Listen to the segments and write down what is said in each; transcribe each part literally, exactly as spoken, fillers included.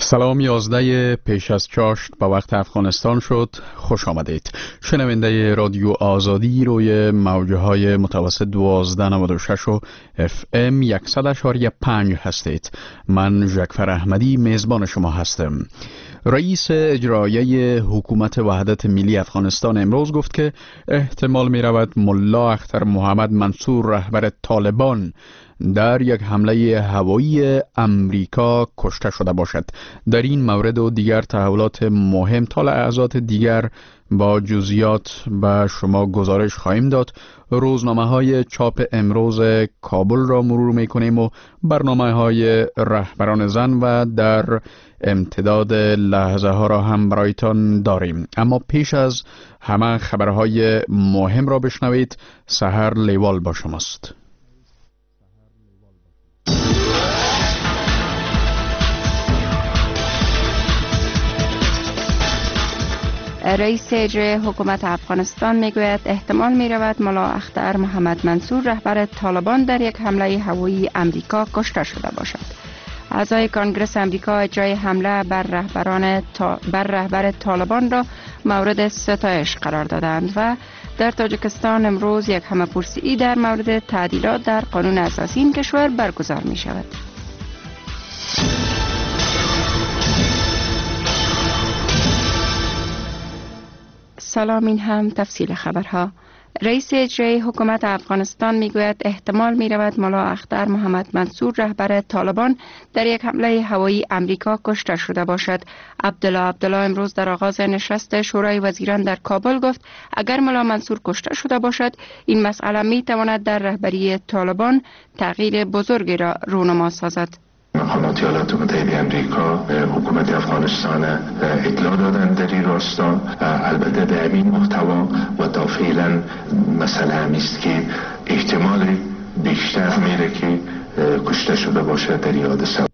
سلام، یازده پیش از چاشت به وقت افغانستان شد. خوش آمدید. شنونده رادیو آزادی روی موجه های متوسط دوازده نود و شش و اف ام صد و پنج هستید. من جعفر احمدی میزبان شما هستم. رئیس اجرایی حکومت وحدت ملی افغانستان امروز گفت که احتمال می رود ملا اختر محمد منصور رهبر طالبان در یک حمله هوایی امریکا کشته شده باشد. در این مورد و دیگر تحولات مهم تا لحظات دیگر با جزئیات به شما گزارش خواهیم داد. روزنامه های چاپ امروز کابل را مرور می کنیم و برنامه های رهبران زن و در امتداد لحظه ها را هم برایتان داریم. اما پیش از همه خبرهای مهم را بشنوید. سحر لیوال با شماست. رئیس اجرایی حکومت افغانستان میگوید احتمال می رود ملا اختر محمد منصور رهبر طالبان در یک حمله هوایی امریکا کشته شده باشد. اعضای کانگرس امریکا اجرای حمله بر رهبران تا... بر رهبر طالبان را مورد ستایش قرار دادند و در تاجیکستان امروز یک همه‌پرسی در مورد تعدیلات در قانون اساسی این کشور برگزار می شود. سلام، این هم تفصیل خبرها. رئیس اجرایی حکومت افغانستان میگوید احتمال می رود ملا اختر محمد منصور رهبر طالبان در یک حمله هوایی امریکا کشته شده باشد. عبدالله عبدالله امروز در آغاز نشست شورای وزیران در کابل گفت اگر ملا منصور کشته شده باشد این مسئله می تواند در رهبری طالبان تغییر بزرگی را رونما سازد. مقامات ایالات متحده امریکا حکومت افغانستان اطلاع دادن در این راستا. البته در این محتوا و تا فعلا مسئله همیست که احتمال بیشتر میره که کشته شده باشه در این حادثه.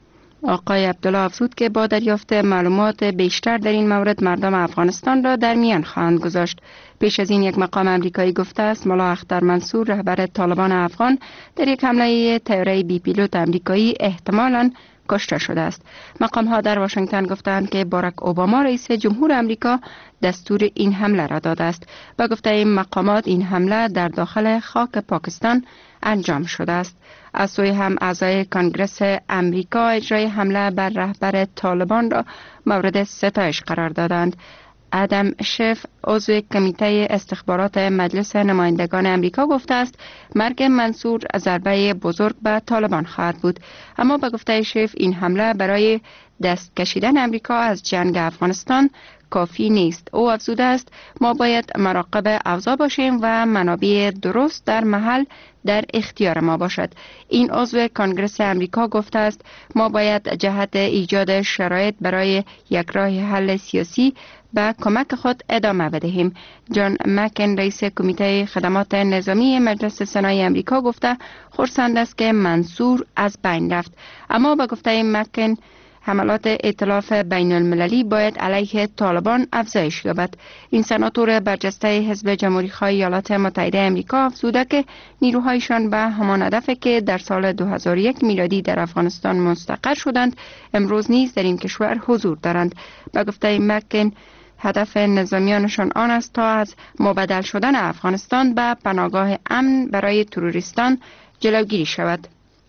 آقای عبدالله افزود که با دریافت معلومات بیشتر در این مورد مردم افغانستان را در میان خواهند گذاشت. پیش از این یک مقام امریکایی گفته است ملا اختر منصور رهبر طالبان افغان در یک حمله طیاره بی پیلوت امریکایی احتمالاً کشته شده است. مقام ها در واشنگتن گفتند که باراک اوباما رئیس جمهور امریکا دستور این حمله را داده است. با گفته این مقامات این حمله در داخل خاک پاکستان انجام شده است. از سوی هم اعضای کانگرس امریکا اجرای حمله بر رهبر طالبان را مورد ستایش قرار دادند. ادم شف عضو کمیته استخبارات مجلس نمایندگان امریکا گفته است مرگ منصور ضربه بزرگ به طالبان خواهد بود. اما به گفته شف این حمله برای دست کشیدن امریکا از جنگ افغانستان کافی نیست. او افزوده است ما باید مراقب اوضاع باشیم و منابع درست در محل در اختیار ما باشد. این عضو کانگرس امریکا گفته است ما باید جهت ایجاد شرایط برای یک راه حل سیاسی به کمک خود ادامه بدهیم. جان مکن رئیس کمیته خدمات نظامی مجلس سنای امریکا گفته خرسند است که منصور از بین رفت. اما به گفته مکن حملات ائتلاف بین المللی باید علیه طالبان افزایش یابد. این سناتور برجسته حزب جمهوری‌خواه ایالات متحده امریکا افزوده که نیروهایشان به همان هدفی که در سال دو هزار و یک میلادی در افغانستان مستقر شدند امروز نیز در این کشور حضور دارند. به گفته مکن هدف نظامیانشان آن است تا از مبدل شدن افغانستان به پناهگاه امن برای تروریستان جلوگیری شود.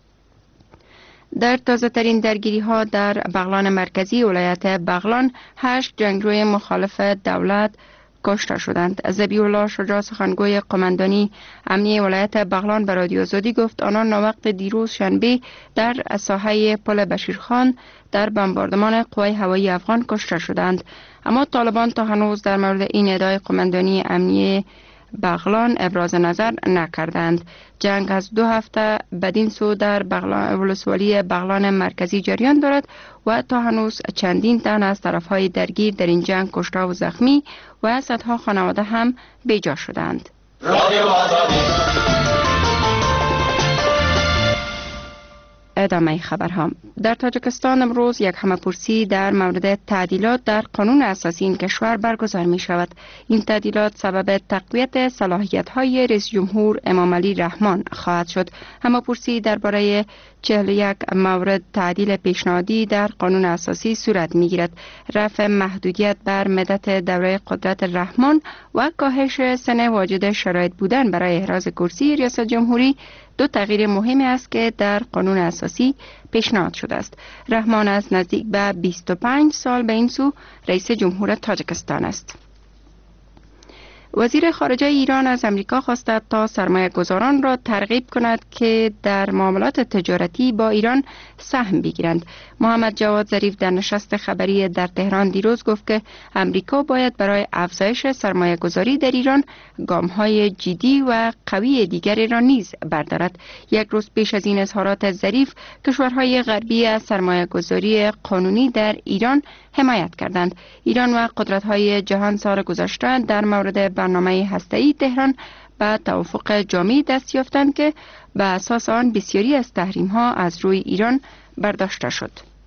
در تازه ترین درگیری ها در بغلان مرکزی ولایت بغلان هشت جنگجوی مخالف دولت کشته شدند. ذبیح الله شجاع سخنگوی قماندانی امنیه ولایت بغلان به رادیو آزادی گفت آنان ناوقت دیروز شنبه در ساحه پل بشیرخان در بمباردمان قوای هوایی افغان کشته شدند. اما طالبان تا هنوز در مورد این ادعای قماندانی امنیه بغلان ابراز نظر نکردند. جنگ از دو هفته بدین سو در بغلان ولسوالی بغلان مرکزی جریان دارد و تا هنوز چندین تن از طرفهای درگیر در این جنگ کشته و زخمی و صدها خانواده هم بیجا شدند. ادامه خبرها. در تاجیکستان امروز یک همه‌پرسی در مورد تعدیلات در قانون اساسی این کشور برگزار می شود. این تعدیلات سبب تقویت صلاحیت‌های رئیس جمهور امام علی رحمان خواهد شد. همه‌پرسی درباره چهل و یک مورد تعدیل پیشنهادی در قانون اساسی صورت می گیرد. رفع محدودیت بر مدت دوره قدرت رحمان و کاهش سن واجد شرایط بودن برای احراز کرسی ریاست جمهوری دو تغییر مهمی است که در قانون اساسی پیشنهاد شده است. رحمان از نزدیک به بیست و پنج سال به این سو رئیس جمهور تاجیکستان است. وزیر خارجه ایران از امریکا خواسته تا سرمایه گذاران را ترغیب کند که در معاملات تجارتی با ایران سهم بگیرند. محمد جواد ظریف در نشست خبری در تهران دیروز گفت که امریکا باید برای افزایش سرمایه گذاری در ایران گام‌های جدی و قوی دیگری را نیز بردارد. یک روز پیش از این اظهارات ظریف، کشورهای غربی از سرمایه گذاری قانونی در ایران حمایت کردند. ایران و قدرت‌های جهان سال گذشته در مورد برنامه هسته‌ای تهران به توافق جامعی دست یافتند که به اساس آن بسیاری از تحریم‌ها از روی ایران برداشته شد.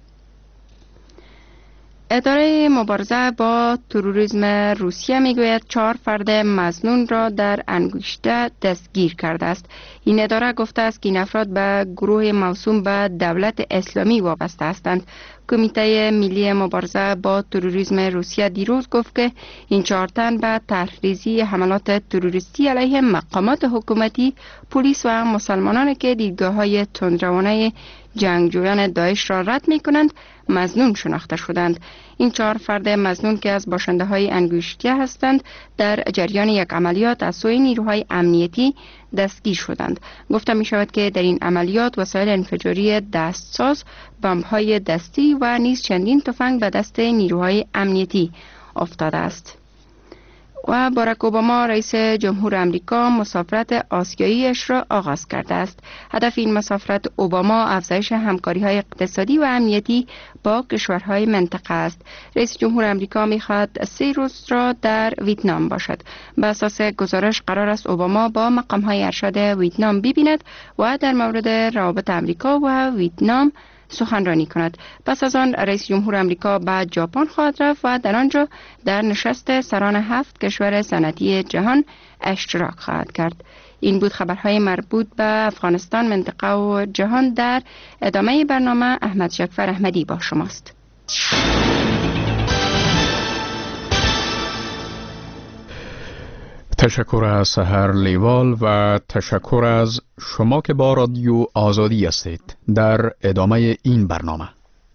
اداره مبارزه با تروریسم روسیه میگوید چهار فرد مظنون را در انگشته دستگیر کرده است. این اداره گفته است که این افراد به گروه موسوم به دولت اسلامی وابسته هستند. کمیته ملی مبارزه با تروریسم روسیه دیروز گفت که این چهار تن به طرحریزی حملات تروریستی علیه مقامات حکومتی، پلیس و مسلمانان که دیدگاه‌های تندروانه جنگجویان داعش را رد می‌کنند مظنون شناخته شدند. این چهار فرد مظنون که از باشنده های انگشتیه هستند در جریان یک عملیات از سوی نیروهای امنیتی دستگیر شدند. گفته می شود که در این عملیات وسایل انفجاری دستساز، بمب‌های دستی و نیز چندین تفنگ به دست نیروهای امنیتی افتاده است. و باراک اوباما رئیس جمهور امریکا مسافرت آسیاییش را آغاز کرده است. هدف این مسافرت اوباما افزایش همکاری‌های اقتصادی و امنیتی با کشورهای منطقه است. رئیس جمهور امریکا می‌خواهد سه روز را در ویتنام باشد. به اساس گزارش قرار است اوباما با مقام‌های ارشد ویتنام ببیند و در مورد روابط امریکا و ویتنام سخنرانی کند. پس از آن رئیس جمهور امریکا به ژاپن خواهد رفت و در آنجا در نشست سران هفت کشور صنعتی جهان اشتراک خواهد کرد. این بود خبرهای مربوط به افغانستان، منطقه و جهان. در ادامه برنامه احمد جعفر احمدی با شماست. تشکر از سحر لیوال و تشکر از شما که با رادیو آزادی هستید. در ادامه این برنامه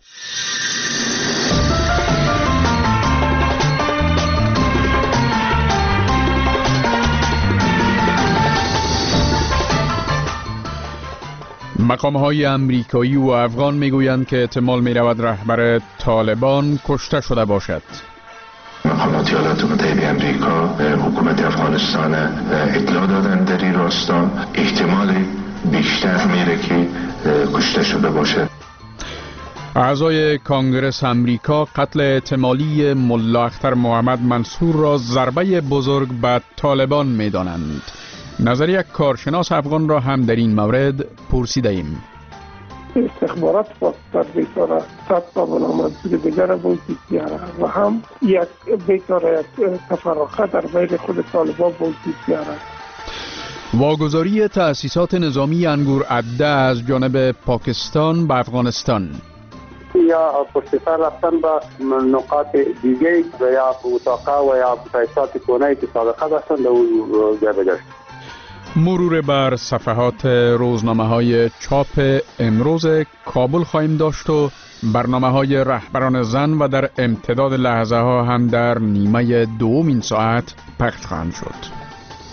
مقام‌های امریکایی و افغان میگویند که احتمال می‌رود رهبر طالبان کشته شده باشد. مقامات ایالات متحده امریکا حکومت افغانستان اطلاع دادن در این راستا احتمال بیشتر میره که کشته شده باشد. اعضای کانگرس امریکا قتل احتمالی ملا اختر محمد منصور را ضربه بزرگ به طالبان میدانند. نظر یک کارشناس افغان را هم در این مورد پرسیده ایم. استخبارات در بیتاره صد تا بلامنصور دیگر وجود بیاره و هم یک بیتاره تفرقه در بین خود طالبان وجود بیاره. واگذاری تأسیسات نظامی انگور عده از جانب پاکستان به افغانستان یا پشت سر رفتن به نقاط دیگه و یا اتاقه و یا تأسیسات کونه‌ای که سابقه داشتن در اون جابجا. مرور بر صفحات روزنامه های چاپ امروز کابل خواهیم داشت و برنامه های رهبران زن و در امتداد لحظه ها هم در نیمه دوم این ساعت پخش خواهند شد.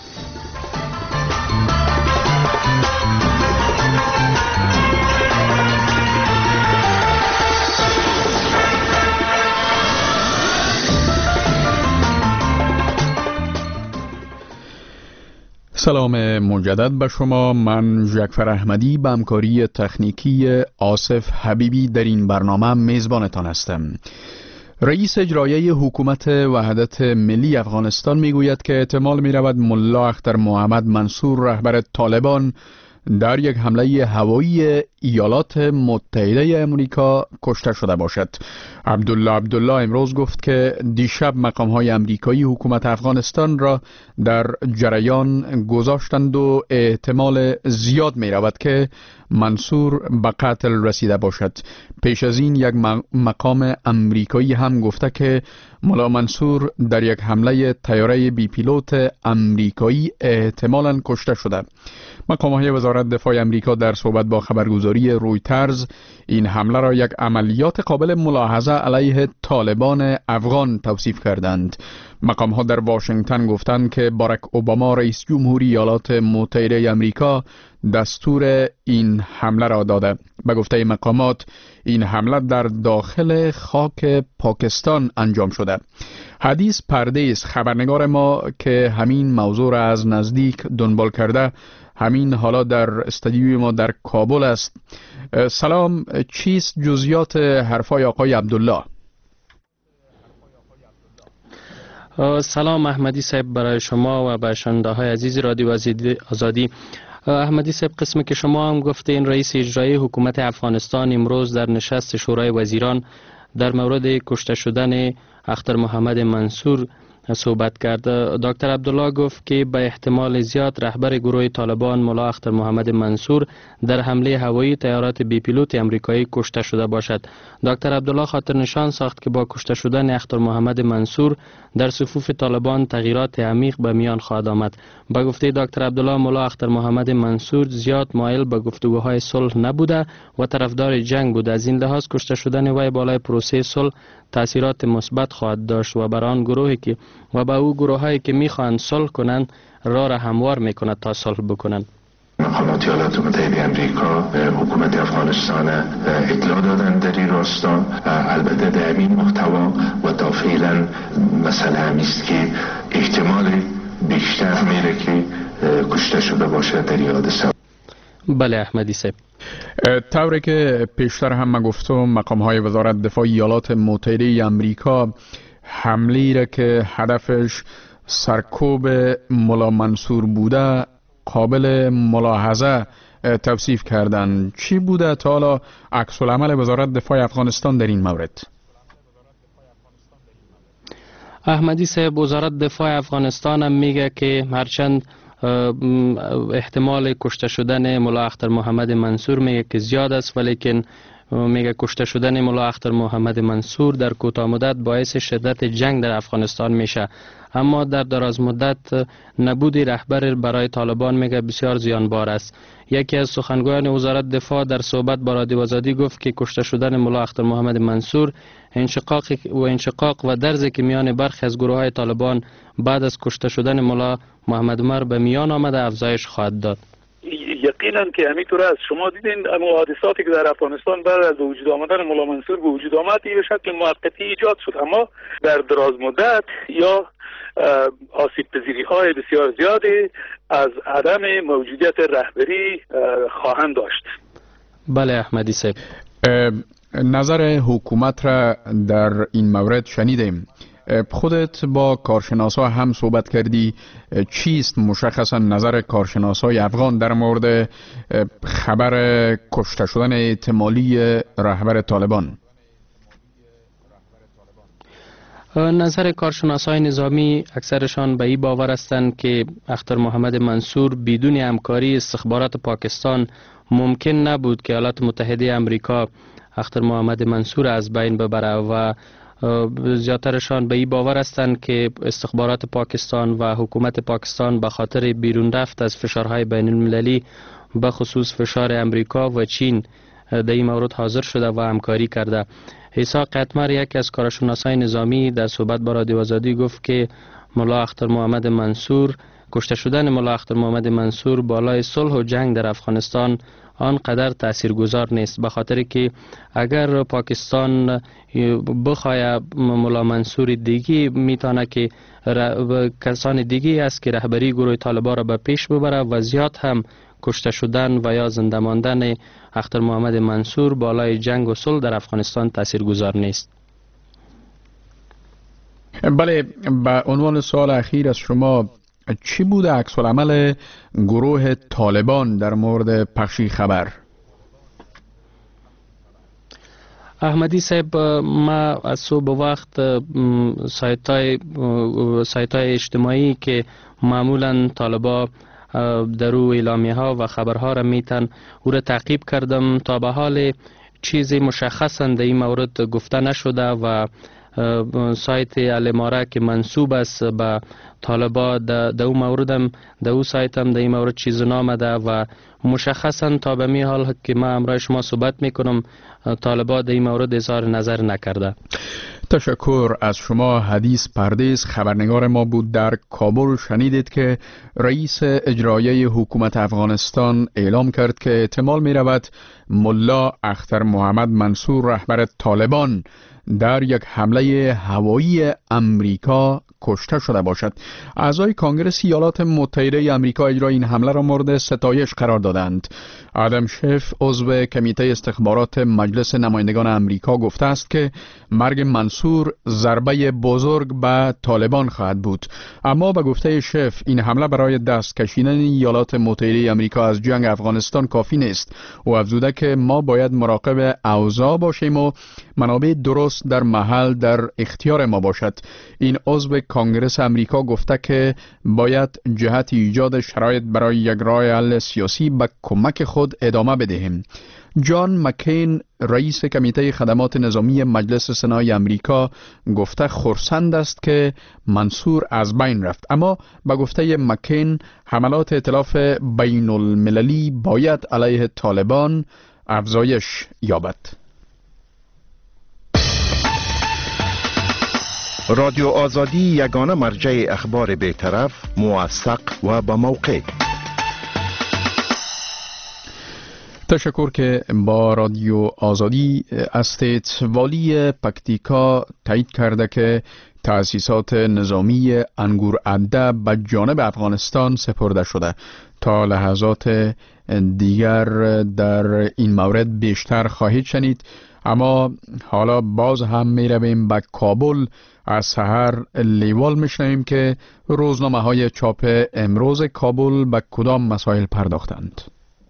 سلام مجدد به شما. من جعفر احمدی به همکاری تکنیکی آصف حبیبی در این برنامه میزبانتان هستم. رئیس اجرایی حکومت وحدت ملی افغانستان میگوید که احتمال می رود ملا اختر محمد منصور رهبر طالبان در یک حمله هوایی ایالات متحده آمریکا کشته شده باشد. عبدالله عبدالله امروز گفت که دیشب مقام‌های آمریکایی حکومت افغانستان را در جریان گذاشتند و احتمال زیاد می رود که منصور به قتل رسیده باشد. پیش از این یک مقام آمریکایی هم گفته که ملا منصور در یک حمله طیاره بی پیلوت آمریکایی احتمالاً کشته شده. مقام‌های وزارت دفاع آمریکا در صحبت با خبرگزاری رویترز این حمله را یک عملیات قابل ملاحظه علیه طالبان افغان توصیف کردند. مقام‌ها در واشنگتن گفتند که باراک اوباما رئیس جمهوری ایالات متحده آمریکا دستور این حمله را داده. به گفته مقامات این حمله در داخل خاک پاکستان انجام شده. حدیث پردیس خبرنگار ما که همین موضوع را از نزدیک دنبال کرده همین حالا در استودیوی ما در کابل است. سلام، چیست جزئیات حرفای آقای عبدالله؟ سلام احمدی صاحب برای شما و به شنونده های عزیز رادیو آزادی. احمدی صاحب، قسمی که شما هم گفتین رئیس اجرایی حکومت افغانستان امروز در نشست شورای وزیران در مورد کشته شدن اختر محمد منصور صحبت کرد. دکتر عبدالله گفت که به احتمال زیاد رهبر گروه طالبان ملا اختر محمد منصور در حمله هوایی طیارات بی پیلوت آمریکایی کشته شده باشد. دکتر عبدالله خاطر نشان ساخت که با کشته شدن اختر محمد منصور در صفوف طالبان تغییرات عمیق به میان خواهد آمد. با گفته دکتر عبدالله ملا اختر محمد منصور زیاد مایل به گفتگوهای صلح نبوده و طرفدار جنگ بود. از این لحاظ کشته شدن وی بالای پروسه صلح تاثیرات مثبت خواهد داشت و بر آن گروهی که و به او گروهایی که میخواهند صلح کنند راه را هموار میکند تا صلح بکنند. مقامات ایالات متحده آمریکا حکومت افغانستان اطلاع دادن در این راستا. البته در این محتوا و تا فعلا مسئله همیست که احتمال بیشتر میره که کشته شده باشه در این حادثه. بله احمدی صاحب، طوری که پیشتر هم ما گفتم مقام های وزارت دفاع ایالات متحده آمریکا حمله را که هدفش سرکوب ملا منصور بوده قابل ملاحظه توصیف کردن. چی بوده تا حالا عکس العمل وزارت دفاع افغانستان در این مورد؟ احمدی صاحب، وزارت دفاع افغانستان هم میگه که هرچند احتمال کشته شدن ملا اختر محمد منصور میگه که زیاد است، ولیکن میگه کشته شدن ملا اختر محمد منصور در کوتاه مدت باعث شدت جنگ در افغانستان میشه، اما در دراز مدت نبود رهبر برای طالبان میگه بسیار زیانبار است. یکی از سخنگویان وزارت دفاع در صحبت با رادیو آزادی گفت که کشته شدن ملا اختر محمد منصور انشقاق و انشقاق و درزی که میان برخی از گروه های طالبان بعد از کشته شدن ملا محمد عمر به میان آمده افزایش خواهد داد. یقینا که همینطور است. شما دیدین اما حادثاتی که در افغانستان بعد از وجود آمدن ملا منصور به وجود آمد به شکل موقتی ایجاد شد، اما در دراز مدت یا آسیب پذیری های بسیار زیادی از عدم موجودیت رهبری خواهند داشت. بله احمدی صاحب، نظر حکومت را در این مورد شنیدیم. خودت با کارشناسا هم صحبت کردی. چیست مشخصا نظر کارشناسای افغان در مورد خبر کشته شدن احتمالی رهبر طالبان؟ نظر کارشناسای نظامی اکثرشان به این باور هستند که اختر محمد منصور بدون همکاری استخبارات پاکستان ممکن نبود که ایالات متحده آمریکا اختر محمد منصور از بین ببره و زیادترشان به این باور هستند که استخبارات پاکستان و حکومت پاکستان به خاطر بیرون رفت از فشارهای بین المللی به خصوص فشار امریکا و چین در این مورد حاضر شده و همکاری کرده. عیسی قطمر یکی از کارشناسای نظامی در صحبت با رادیو آزادی گفت که ملا اختر محمد منصور کشته شدن ملا اختر محمد منصور بالای صلح و جنگ در افغانستان آنقدر تاثیرگذار نیست، به خاطر که اگر پاکستان بخواه ملا منصور دیگی میتونه که کسان دیگی است که رهبری گروه طالبان را به پیش ببره و زیاد هم کشته شدن و یا زنده ماندن اختر محمد منصور بالای جنگ و صلح در افغانستان تاثیرگذار نیست. بله، به عنوان سوال اخیر از شما، چی بوده عکس العمل گروه طالبان در مورد پخشی خبر؟ احمدی صاحب، ما از صبح وقت سایت های, سایت های اجتماعی که معمولا طالبا در او اعلامیه ها و خبرها را میتن او را تعقیب کردم. تا به حال چیزی مشخصا در این مورد گفته نشده و سایت الاماره که منسوب است به طالبا در او مورد هم در او سایت هم در این مورد چیز نامده و مشخصا تا به می حال که ما امروز شما صحبت میکنم طالبا در این مورد اظهار نظر نکرده. تشکر از شما. حدیث پردیس خبرنگار ما بود در کابل. شنیدید که رئیس اجرایی حکومت افغانستان اعلام کرد که احتمال می رود ملا اختر محمد منصور رهبر طالبان در یک حمله هوایی امریکا کشته شده باشد. اعضای کنگره ایالات متحده آمریکا اجرای این حمله را مورد ستایش قرار دادند. آدم شف عضو کمیته استخبارات مجلس نمایندگان آمریکا گفته است که مرگ منصور ضربه بزرگ به طالبان خواهد بود. اما به گفته شف این حمله برای دست کشیدن ایالات متحده آمریکا از جنگ افغانستان کافی نیست. او افزوده که ما باید مراقب اوضاع باشیم و منابع درست در محل در اختیار ما باشد. این عضو کنگره آمریکا گفته که باید جهت ایجاد شرایط برای یک راه حل سیاسی به کمک خود ادامه بدهیم. جان مکین رئیس کمیته خدمات نظامی مجلس سنای آمریکا گفته خرسند است که منصور از بین رفت، اما به گفته مکین حملات ائتلاف بین المللی باید علیه طالبان افزایش یابد. رادیو آزادی یگانه مرجع اخبار بی‌طرف، موثق و با موقع. تشکر که با رادیو آزادی هستید. والی پکتیکا تایید کرده که تأسیسات نظامی انگورعده به جانب افغانستان سپرده شده. تا لحظات دیگر در این مورد بیشتر خواهید شنید، اما حالا باز هم می رویم به کابل. از سحر لیوال می شنویم که روزنامه های چاپ امروز کابل به کدام مسائل پرداختند.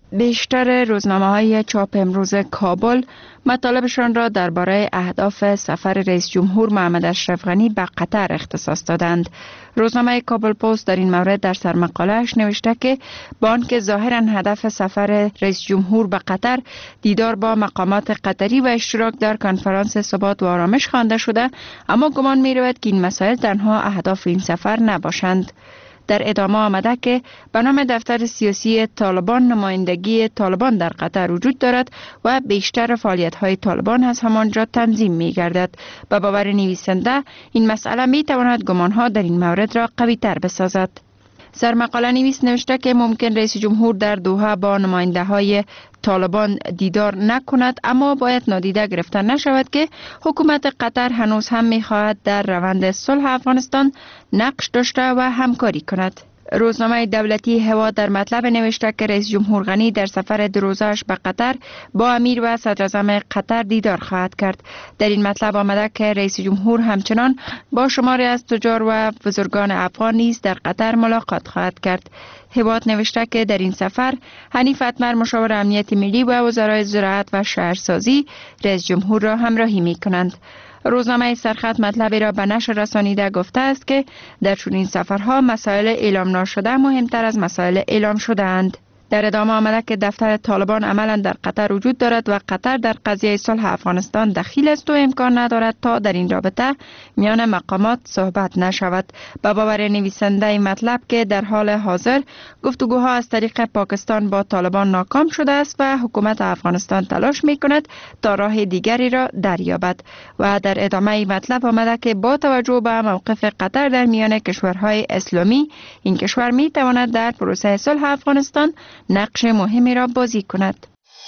بیشتر روزنامه های چاپ امروز کابل مطالبشان را درباره اهداف سفر رئیس جمهور محمد اشرف غنی به قطر اختصاص دادند. روزنامه کابل پست در این مورد در سرمقاله‌اش نوشته که با آنکه ظاهراً هدف سفر رئیس جمهور به قطر دیدار با مقامات قطری و اشتراک در کنفرانس ثبات و آرامش خوانده شده، اما گمان می رود که این مسائل تنها اهداف این سفر نباشند. در ادامه آمده که به نام دفتر سیاسی طالبان نمایندگی طالبان در قطر وجود دارد و بیشتر فعالیت‌های طالبان از همانجا تنظیم می‌گردد. به باور نویسنده این مسئله می‌تواند گمان‌ها در این مورد را قوی‌تر بسازد. سرمقاله نویس نوشته که ممکن رئیس جمهور در دوحه با نماینده های طالبان دیدار نکند، اما باید نادیده گرفته نشود که حکومت قطر هنوز هم می‌خواهد در روند صلح افغانستان نقش داشته و همکاری کند. روزنامه دولتی هوا در مطلب نوشته که رئیس جمهور غنی در سفر دو روزه‌اش به قطر با امیر و صدر اعظم قطر دیدار خواهد کرد. در این مطلب آمده که رئیس جمهور همچنان با شماری از تجار و بزرگان افغان نیز در قطر ملاقات خواهد کرد. هوا نوشته که در این سفر حنیف اتمر مشاور امنیت ملی و وزرای زراعت و شهرسازی رئیس جمهور را همراهی می کنند. روزنامه سرخط مطلبی را به نشر رسانیده گفته است که در چنین سفرها مسائل اعلام ناشده مهمتر از مسائل اعلام شده اند. در ادامه آمده که دفتر طالبان عملا در قطر وجود دارد و قطر در قضیه صلح افغانستان دخیل است و امکان ندارد تا در این رابطه میان مقامات صحبت نشود. به باور نویسنده این مطلب که در حال حاضر گفتگوها از طریق پاکستان با طالبان ناکام شده است و حکومت افغانستان تلاش میکند تا راه دیگری را دریابد. و در ادامه این مطلب آمده که با توجه به موقف قطر در میان کشورهای اسلامی، این کشور میتواند در پروسه صلح افغانستان نقش مهمی را بازی کند.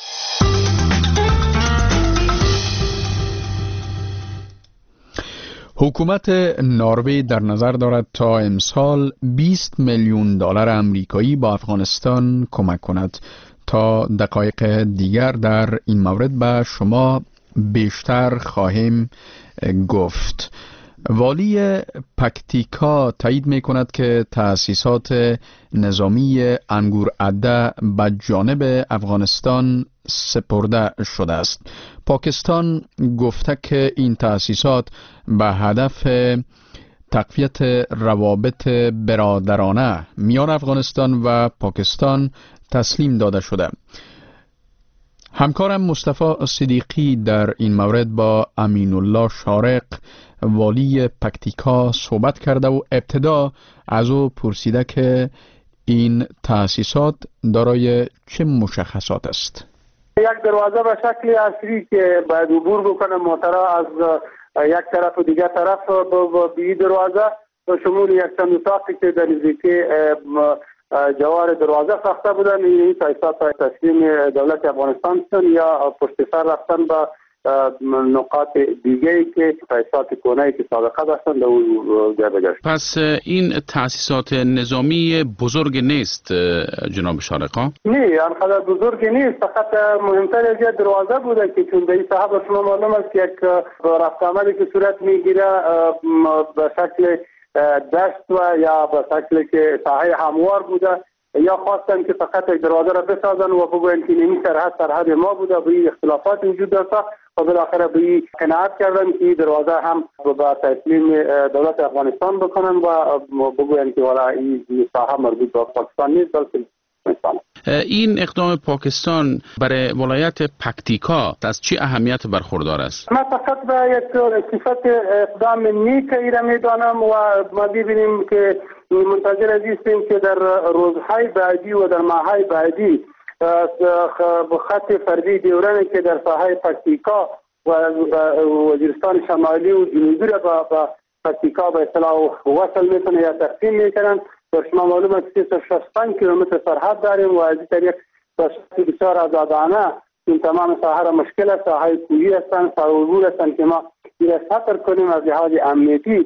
حکومت نروژ در نظر دارد تا امسال بیست میلیون دلار آمریکایی با افغانستان کمک کند. تا دقایق دیگر در این مورد به شما بیشتر خواهیم گفت. والی پکتیکا تایید می کند که تأسیسات نظامی انگورعده به جانب افغانستان سپرده شده است. پاکستان گفته که این تأسیسات به هدف تقویت روابط برادرانه میان افغانستان و پاکستان تسلیم داده شده. همکارم مصطفی صدیقی در این مورد با امین الله شارق والی پکتیکا صحبت کرده و ابتدا از او پرسیده که این تأسیسات دارای چه مشخصات است؟ یک دروازه به شکل عصری که باید عبور بکنه موترها از یک طرف و دیگر طرف به این دروازه به شمول یک چند اتاقی که در نزدیکی جوار دروازه ساخته بودن. این تأسیسات تسلیم دولت افغانستان شدن یا پشت سر رفتن به نقاط دیگه‌ای که تأسیسات کهنه‌ای که سابقه داشتن در اون جا بگشت. پس این تأسیسات نظامی بزرگ نیست جناب شارقا؟ نه، آنقدر بزرگ نیست، فقط مهمتر از یک دروازه بوده که چون به این صاحب شما معلوم است که یک رفت عملی که صورت میگیره به شکل دشت و یا به شکل که ساحه هموار بوده، یا خواستن که فقط یک دروازه را بسازن و بگوین که نمی سرحد سرحد ما بوده، به این اختلافات وجود داشته و بالاخره به این قناعت کردن که دروازه هم با تسلیم دولت افغانستان بکنن و بگوین که والا این ساحه مربوط به پاکستان نیست بلکه افغانستان. این اقدام پاکستان برای ولایت پکتیکا از چه اهمیت برخوردار است؟ ما فقط به یک صفت اقدام نیک ای را میدانم و ما ببینیم که منتظر هستیم که در روزهای بعدی و در ماههای بعدی خط فردی دیورانی که در ساحه پکتیکا و وزیرستان شمالی و جنوبی را به پکتیکا به اصطلاح وصل میکنه یا تقسیم میکنن. در شما معلوم است که شصت و پنج کیلومتر سرحد داریم و از این طریق بسیار آزادانه این تمام ساحه را مشکل است، ساحه کوهی هستند، ساحه عبور هستند که ما این را سطر کنیم از لحاظ امنیتی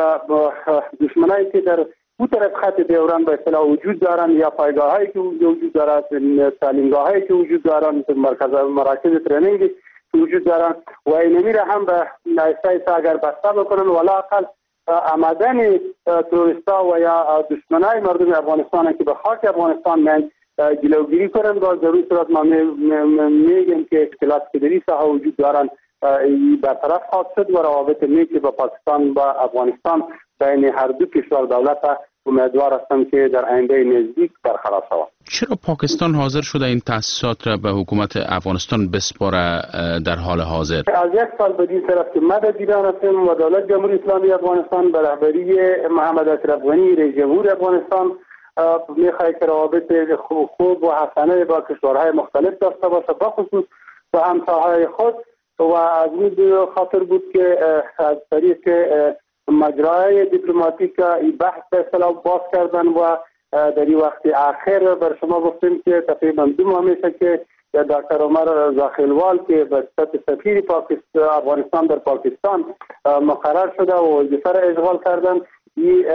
دشمنایی که در اون طرف خط دیوران به اصطلاح وجود دارند یا پایگاهایی که وجود دارند، تعلیمگاهایی که وجود دارند، مرکز مراکز ترینینگ وجود دارند و اینمی را هم به نایسای اگر بسته بکنن ولا اقل آمدن توریستا و یا دشمنای مردم افغانستان که به خاک افغانستان میان جلوگیری کنند و ضرور صورت ما میگیم که اختلاف که در این ساحه وجود دارند برطرف خواهد شد و روابط نیکی با پاکستان و افغانستان بین هر دو کشور دولت امیدوار هستم که در آینده نزدیک برقرار شود. چرا پاکستان حاضر شده این تأسیسات را به حکومت افغانستان بسپاره در حال حاضر؟ از یک سال به این طرف که ما در ایران هستیم و دولت جمهوری اسلامی افغانستان به رهبری محمد اشرف غنی رئیس جمهور افغانستان میخواهد که روابط خوب و حسنه با کشورهای مختلف داشته باشه، بخصوص با همسایه‌های خود و از این خاطر بود که از طریق مجرای دیپلماتیک این بحث به اصطلاح باز کردن و در این وقت آخر بر شما گفتیم که تقریبا دو ماه میشه که دکتر عمر زاخیلوال که به صفت سفیر پاکستان افغانستان در پاکستان مقرر شده و وظیفه را اشغال کردن. این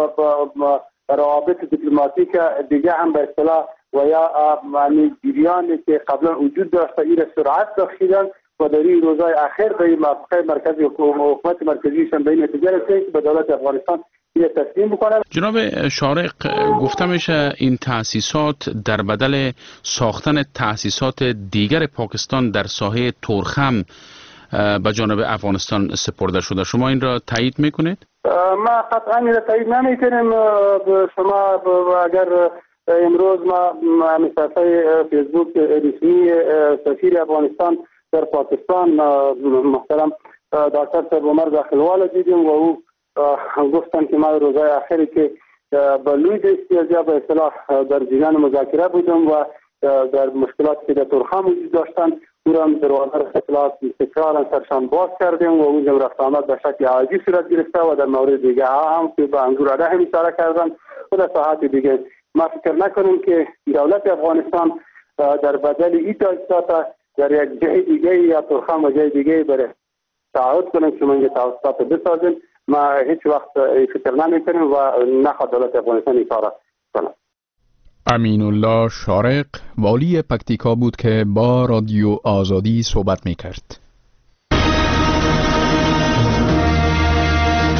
روابط دیپلماتیک دیگه هم به اصطلاح و یا جریانی که قبلا وجود داشته این سرعت بخشیدن و در این روزهای اخیر به این موافقه مرکزی حکومت مرکزیشان به این نتیجه رسید که به دولت افغانستان این تسلیم بکنن. جناب شارق، گفته میشه این تأسیسات در بدل ساختن تأسیسات دیگر پاکستان در ساحه تورخم به جانب افغانستان سپرده شده. شما این را تایید میکنید؟ ما قطعا این را تایید نمیکنیم. شما اگر امروز ما صفحه فیسبوک رسمی سفیر افغانستان در پاکستان محترم دکتر صاحب عمر زاخیلوال دیدیم و او گفتن که ما روزهای آخری که با لوی استیاجا به اصطلاح در جریان مذاکره بودم و در مشکلاتی که در تورخم وجود داشتن او را دروازه اصطلاح تکرارا سرشان باز کردیم و اونجا رفت آمد به شکل عادی صورت گرفته و در مورد دیگه ها هم که به انگورعده هم اشاره کردن و در ساحات دیگه. ما فکر نکنیم که دولت افغانستان در بدل این تأسیسات در یک جای دیگه یا تورخم و جای دیگه بره تعهد کنیم که من تأسیسات بسازیم. ما هیچ وقت فکر نمی کنیم و نخواد دولت افغانستان این کار کنه. امین الله شارق والی پکتیکا بود که با رادیو آزادی صحبت می کرد.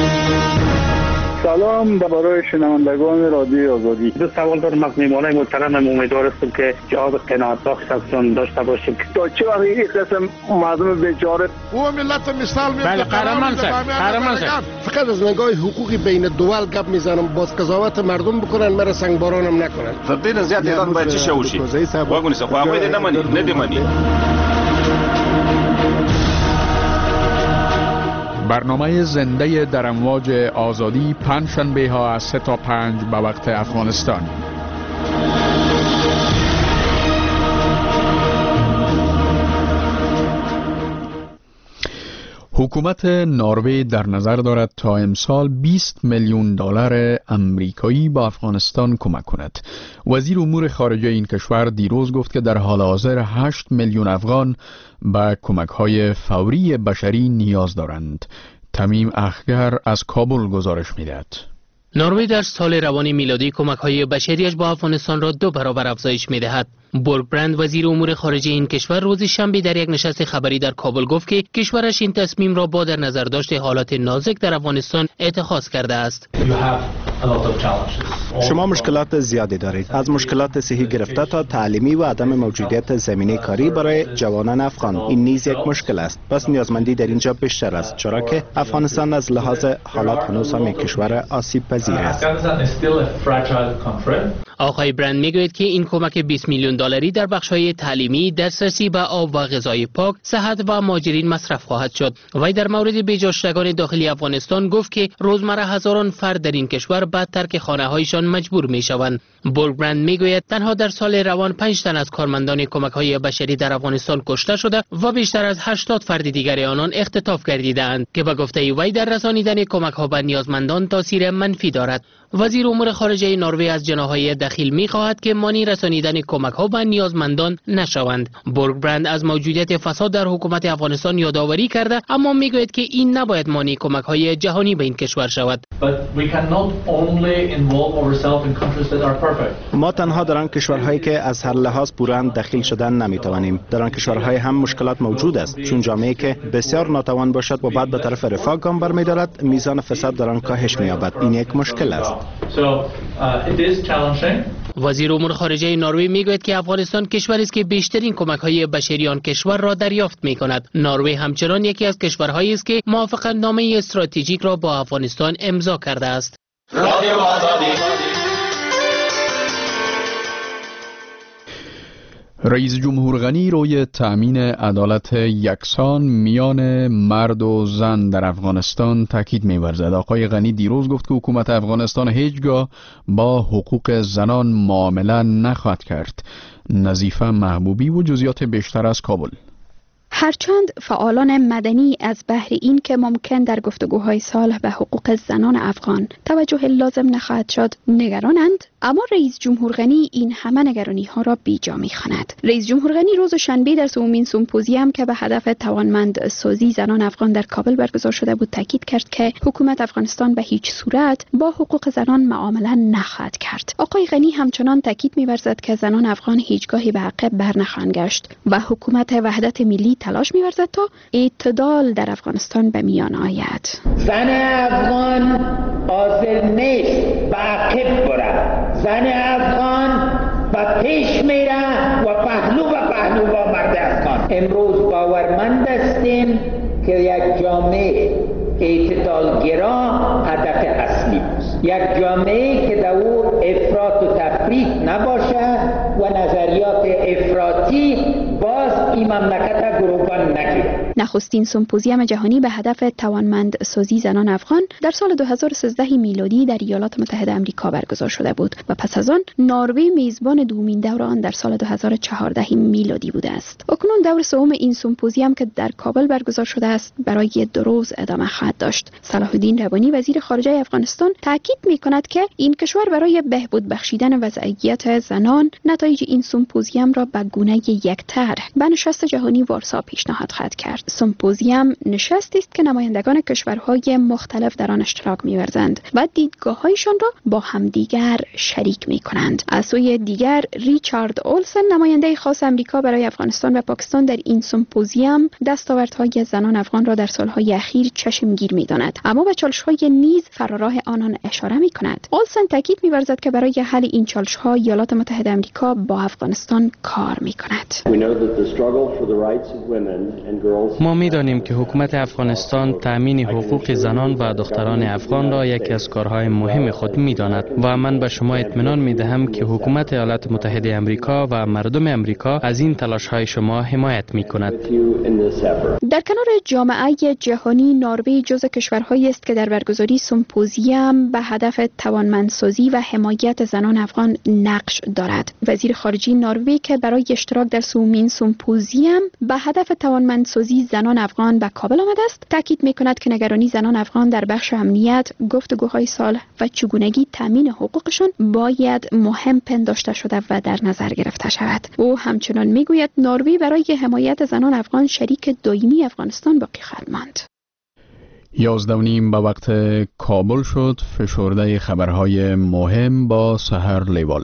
سلام درباره شنوندگان رادیو آزادی. دو سوال دارم از میهمانای محترم. امیدوار هستم که جواب قناعت بخشتون داشته باشیم. تا چه وقت این قسم مردم بیچاره او ملت مثال میاد. بله قهرمان صاحب، قهرمان صاحب. فقط از نگاه حقوقی بین دول گپ میزنم، باز قضاوت مردم بکنن، مرا سنگبارانم نکنن. تبدیل زیاد ایران باید چی شوشی؟ واگونی سه خواهی ده نمانی، ندیمانی. برنامه زنده در امواج آزادی پنجشنبه ها از سه تا پنج به وقت افغانستان. حکومت نروژ در نظر دارد تا امسال بیست میلیون دلار امریکایی با افغانستان کمک کند. وزیر امور خارجه این کشور دیروز گفت که در حال حاضر هشت میلیون افغان به کمک‌های فوری بشری نیاز دارند. تمیم اخگر از کابل گزارش می‌دهد. نروژ در سال روان میلادی کمک‌های بشریش با افغانستان را دو برابر افزایش می‌دهد. بورگبرند وزیر امور خارجه این کشور روز شنبه در یک نشست خبری در کابل گفت که کشورش این تصمیم را با در نظر داشت حالات نازک در افغانستان اتخاذ کرده است. شما مشکلات زیادی دارید، از مشکلات صحی گرفته تا تعلیمی و عدم موجودیت زمینه کاری برای جوانان افغان. این نیز یک مشکل است. پس نیازمندی در اینجا بیشتر است، چرا که افغانستان از لحاظ حالات هنوز هم یک کشور آسیب پذیر است. آقای برند میگوید که این کمک بیست میلیون دلاری در بخش‌های تعلیمی، دسترسی به آب و غذای پاک، صحت و مهاجرین مصرف خواهد شد. وی در مورد بی‌جاشتگان داخلی افغانستان گفت که روزمره هزاران فرد در این کشور به ترک خانه‌هایشان مجبور می‌شوند. بورگبرند میگوید تنها در سال روان پنج تن از کارمندان کمک‌های بشری در افغانستان کشته شده و بیشتر از هشتاد فرد دیگر آنان اختطاف گردیده‌اند که به گفته وی در رسانیدن کمک‌ها به نیازمندان تاثیر منفی دارد. وزیر امور خارجه نروژ از جناح‌های دخیل می‌خواهد که مانع رسانیدن کمک‌ها به نیازمندان نشوند. بورگبرند از موجودیت فساد در حکومت افغانستان یادآوری کرده، اما میگوید که این نباید مانع کمک‌های جهانی به این کشور شود. ما تنها در آن کشورهایی که از هر لحاظ پوران دخیل شدن نمی‌توانیم. در آن کشورهای هم مشکلات موجود است، چون جامعه‌ای که بسیار ناتوان باشد و بعد به طرف رفاه گام برمی‌دارد، میزان فساد در آن کاهش می‌یابد. این یک مشکل است. وزیر امور خارجه نروژ میگوید که افغانستان کشوری است که بیشترین کمک‌های بشری آن کشور را دریافت می‌کند. نروژ همچنان یکی از کشورهایی است که موافقتنامه استراتژیک را با افغانستان امضا کرده است. رادیو آزادی. رئیس جمهور غنی روی تأمین عدالت یکسان میان مرد و زن در افغانستان تاکید می‌ورزد. آقای غنی دیروز گفت که حکومت افغانستان هیچگاه با حقوق زنان معامله نخواهد کرد. نظیفه محبوبی و جزئیات بیشتر از کابل. هرچند فعالان مدنی از بهر این که ممکن در گفتگوهای صلح به حقوق زنان افغان توجه لازم نخواهد شد نگرانند، اما رئیس جمهور غنی این همه نگرانی ها را بیجا می‌خواند. رئیس جمهور غنی روز شنبه در سومین سمپوزیوم که به هدف توانمند سازی زنان افغان در کابل برگزار شده بود تاکید کرد که حکومت افغانستان به هیچ صورت با حقوق زنان معامله نخواهد کرد. آقای غنی همچنان تاکید می‌ورزد که زنان افغان هیچگاهی به عقب برنخواهند گشت و حکومت وحدت ملی تلاش می‌ورزد تا اعتدال در افغانستان به میان آید. زن افغان حاضر نیست به عقب بره. زن افغان به پیش میره و پهلو به پهلو با مرد افغان. امروز باورمند هستیم که یک جامعه اعتدالگرا هدف اصلی است. یک جامعه که در او افراط و تفریط نباشه و نظریات افراطی باز این مملکت گروگان نگیره. نخستین سمپوزیوم جهانی به هدف توانمند سازی زنان افغان در سال دو هزار و سیزده میلادی در ایالات متحده آمریکا برگزار شده بود و پس از آن نروژ میزبان دومین دور آن در سال دو هزار و چهارده میلادی بوده است. اکنون دور سوم این سمپوزیوم که در کابل برگزار شده است برای دو روز ادامه خواهد داشت. صلاح الدین ربانی وزیر خارجه افغانستان تاکید می‌کند که این کشور برای بهبود بخشیدن وضعیت زنان نه نتایج این سمپوزیوم را به گونه یک طرح به نشست جهانی وارسا پیشنهاد خواهد کرد. سمپوزیوم نشستی است که نمایندگان کشورهای مختلف در آن اشتراک می‌ورزند و دیدگاه‌هایشان را با همدیگر شریک می‌کنند. از سوی دیگر ریچارد اولسن نماینده خاص آمریکا برای افغانستان و پاکستان در این سمپوزیوم دستاوردهای زنان افغان را در سالهای اخیر چشمگیر می‌داند، اما به چالش‌های نیز فراراه آنان اشاره می‌کند. اولسن تاکید می‌ورزد که برای حل این چالش‌ها ایالات متحده آمریکا با افغانستان کار می‌کند. ما می‌دانیم که حکومت افغانستان تأمین حقوق زنان و دختران افغان را یکی از کارهای مهم خود می‌داند و من به شما اطمینان می‌دهم که حکومت ایالات متحده آمریکا و مردم آمریکا از این تلاش‌های شما حمایت می‌کند. در کنار جامعه جهانی، نروژ جزو کشورهایی است که در برگزاری سمپوزیوم به هدف توانمندسازی و حمایت زنان افغان نقش دارد. وزیر خارجه نروژ که برای اشتراک در سومین سمپوزیوم به هدف توانمندسازی زنان افغان به کابل آمده است، تاکید می‌کند که نگرانی زنان افغان در بخش امنیت، گفتگوهای صلح و چگونگی تامین حقوقشان باید مهم پنداشته شده و در نظر گرفته شود. او همچنان میگوید نروژ برای حمایت زنان افغان شریک دائمی افغانستان باقی خواهد ماند. یازده و نیم به وقت کابل شد. فشرده خبرهای مهم با سحر لیوال.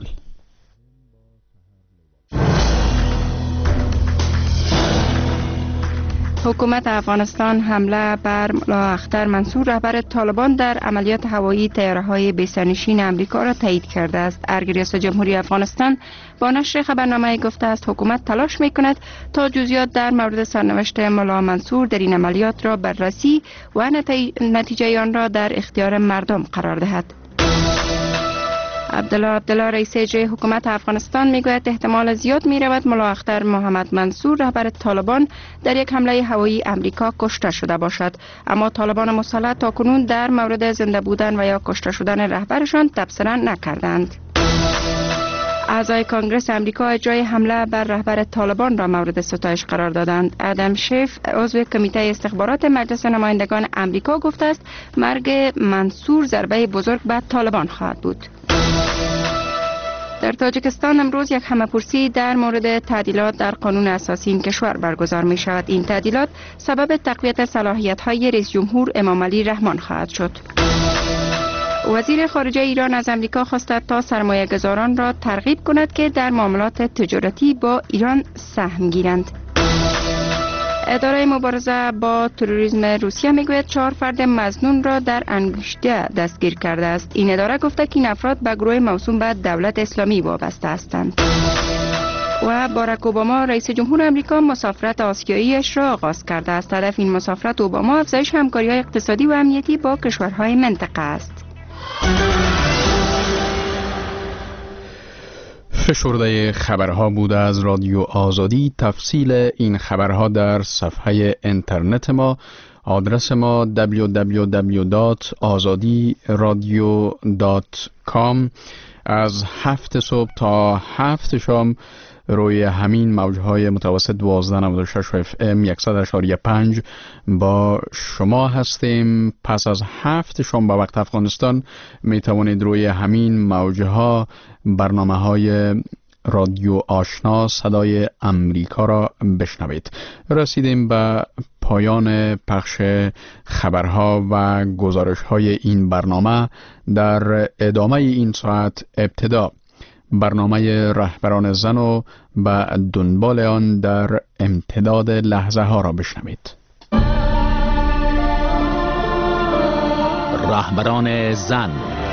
حکومت افغانستان حمله بر ملا اختر منصور رهبر طالبان در عملیات هوایی طیاره‌های بی‌سرنشین آمریکا را تایید کرده است. ارگ ریاست جمهوری افغانستان با نشر خبرنامه گفته است حکومت تلاش می‌کند تا جزئیات در مورد سرنوشت ملا منصور در این عملیات را بررسی و نتیجه آن را در اختیار مردم قرار دهد. عبدالله عبدالله رئیس اجرایی حکومت افغانستان میگوید احتمال زیاد میرود ملا اختر محمد منصور رهبر طالبان در یک حمله هوایی امریکا کشته شده باشد، اما طالبان مسلح تاکنون در مورد زنده بودن و یا کشته شدن رهبرشان تبصره نکردند. اعضای کانگرس امریکا اجرای حمله بر رهبر طالبان را مورد ستایش قرار دادند. ادم شیف عضو کمیته استخبارات مجلس نمایندگان امریکا گفته است مرگ منصور ضربه بزرگ به طالبان خواهد بود. در تاجیکستان امروز یک همه‌پرسی در مورد تعدیلات در قانون اساسی این کشور برگزار می شود. این تعدیلات سبب تقویت صلاحیت‌های رئیس جمهور امامعلی رحمان خواهد شد. وزیر خارجه ایران از امریکا خواسته تا سرمایه‌گذاران را ترغیب کند که در معاملات تجارتی با ایران سهم گیرند. اداره مبارزه با تروریسم روسیه میگوید چهار فرد مظنون را در انگشته دستگیر کرده است. این اداره گفته که این افراد به گروه موسوم به دولت اسلامی وابسته هستند. و باراک اوباما رئیس جمهور امریکا مسافرت آسیاییش را آغاز کرده است. هدف این مسافرت اوباما افزایش همکاری‌های اقتصادی و امنیتی با کشورهای منطقه است. فشرده خبرها بود از رادیو آزادی. تفصیل این خبرها در صفحه اینترنت ما. آدرس ما دبلیو دبلیو دبلیو دات آزادی رادیو دات کام. از هفت صبح تا هفت شام روی همین موجهای متوسط دوازده و نود و شش اف ام صد و اشاره پنج با شما هستیم. پس از هفت شام به وقت افغانستان می توانید روی همین موجها برنامه های رادیو آشنا صدای امریکا را بشنوید. رسیدیم به پایان پخش خبرها و گزارش های این برنامه. در ادامه این ساعت ابتدا برنامه رهبران زن و به دنبال آن در امتداد لحظه ها را بشنوید. رهبران زن.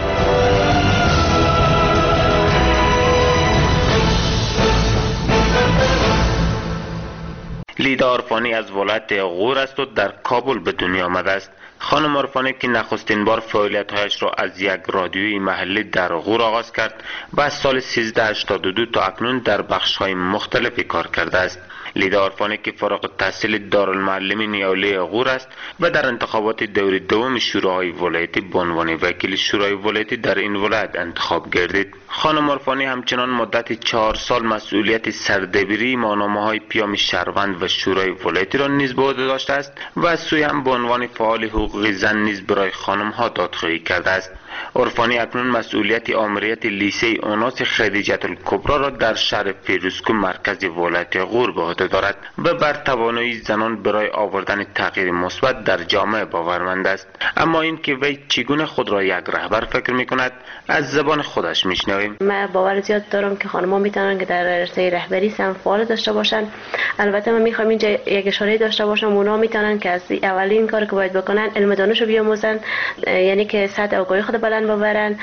لیدا عرفانی از ولایت غور است و در کابل به دنیا آمده است. خانم عرفانی که نخستین بار فعالیت‌هایش را از یک رادیوی محلی در غور آغاز کرد و از سال سیزده هشتاد و دو تا اکنون در بخش‌های مختلفی کار کرده است. لیدا عرفانی که فارغ التحصیل دارالمعلمین یولی غور است و در انتخابات دور دوم شورای ولایتی به عنوان وکیل شورای ولایتی در این ولایت انتخاب گردید. خانم عرفانی همچنان مدت چهار سال مسئولیت سردبیری ماهنامه‌های پیام شهروند و شورای ولایتی را نیز به عهده داشته است و از سوی هم به عنوان فعال حقوقی زن نیز برای خانم‌ها دادخواهی کرده است. عرفانی اکنون مسئولیت آمریت لیسه اوناس خدیجه الکبرا را در شهر فیروزکو مرکز ولایت غور به عهده دارد و بر توانایی زنان برای آوردن تغییر مثبت در جامعه باورمند است. اما اینکه وی چگونه خود را یک رهبر فکر می‌کند از زبان خودش میشنویم. من باور زیاد دارم که خانم‌ها میتونن که در عرصه رهبری سهم فعال داشته باشن. البته من میخوام اینجا یک اشاره داشته باشم، اونا میتونن که از اولین کار که باید بکنن علم دانش رو بیاموزن، یعنی که سطح آگاهی خود بلند ببرن،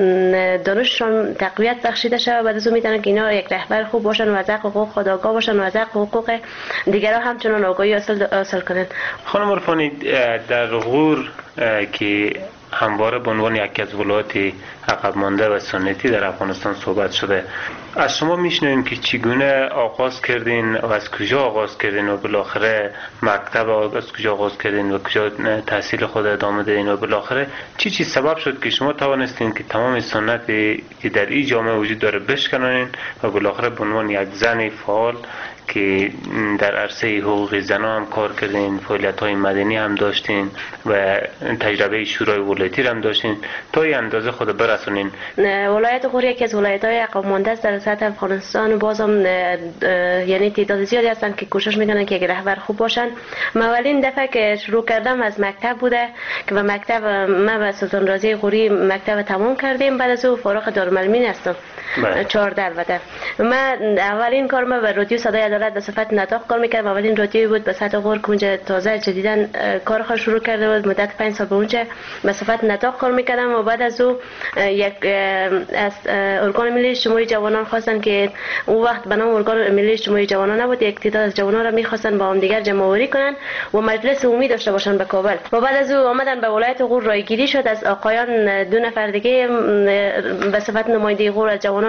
دانششون تقویت بخشیده شه، بعد از اون میتونن که اینا یک رهبر خوب باشن و از حقوق خود آگاه باشن و از حقوق دیگران همچنان آگاهی حاصل کنن. خانم عرفانی، در غور که همواره به عنوان یکی از ولایات عقب مانده و سنتی در افغانستان صحبت شده، از شما میشنویم که چگونه آغاز کردین و از کجا آغاز کردین و بالاخره مکتب از کجا آغاز کردین و کجا تحصیل خود ادامه دادین و بالاخره چی چی سبب شد که شما توانستین که تمام سنتی که در این جامعه وجود داره بشکنین و بالاخره به عنوان یک زن فعال که در عرصه حقوق زنان هم کار کردین، فعالیت‌های مدنی هم داشتین و تجربه شورای ولایتی هم داشتین تا این اندازه خود برسونین؟ ولایت غور یکی از ولایت‌های عقب مانده است در سطح افغانستان. بازم یعنی تعداد زیادی هستن که کوشش میکنن که یک رهبر خوب باشن. من اولین دفعه که شروع کردم از مکتب بوده که به مکتب من و سلطان رازی غوری مکتب تمام کردیم، بعد از او فارغ دارالمعلمین هستم. چهارده البته. من اولین کار ما به رادیو صدای عدالت به صفت نطاق کار میکردم. اولین رادیویی بود به سطح غور که اونجا تازه جدیداً کار خود شروع کرده بود. مدت پنج سال به اونجا به صفت نطاق کار میکردم و بعد از او یک از ارگان ملی اجتماعی جوانان خواستن که اون وقت به نام ارگان ملی اجتماعی جوانان نبود، یک تعداد از جوانان را میخواستن با هم دیگر جمع آوری کنن و مجلس عمومی داشته باشن به کابل. و بعد از او آمدن به ولایت غور رایگیری شد از آقایان دو نفر دیگه به صفت نماینده غور از جوانان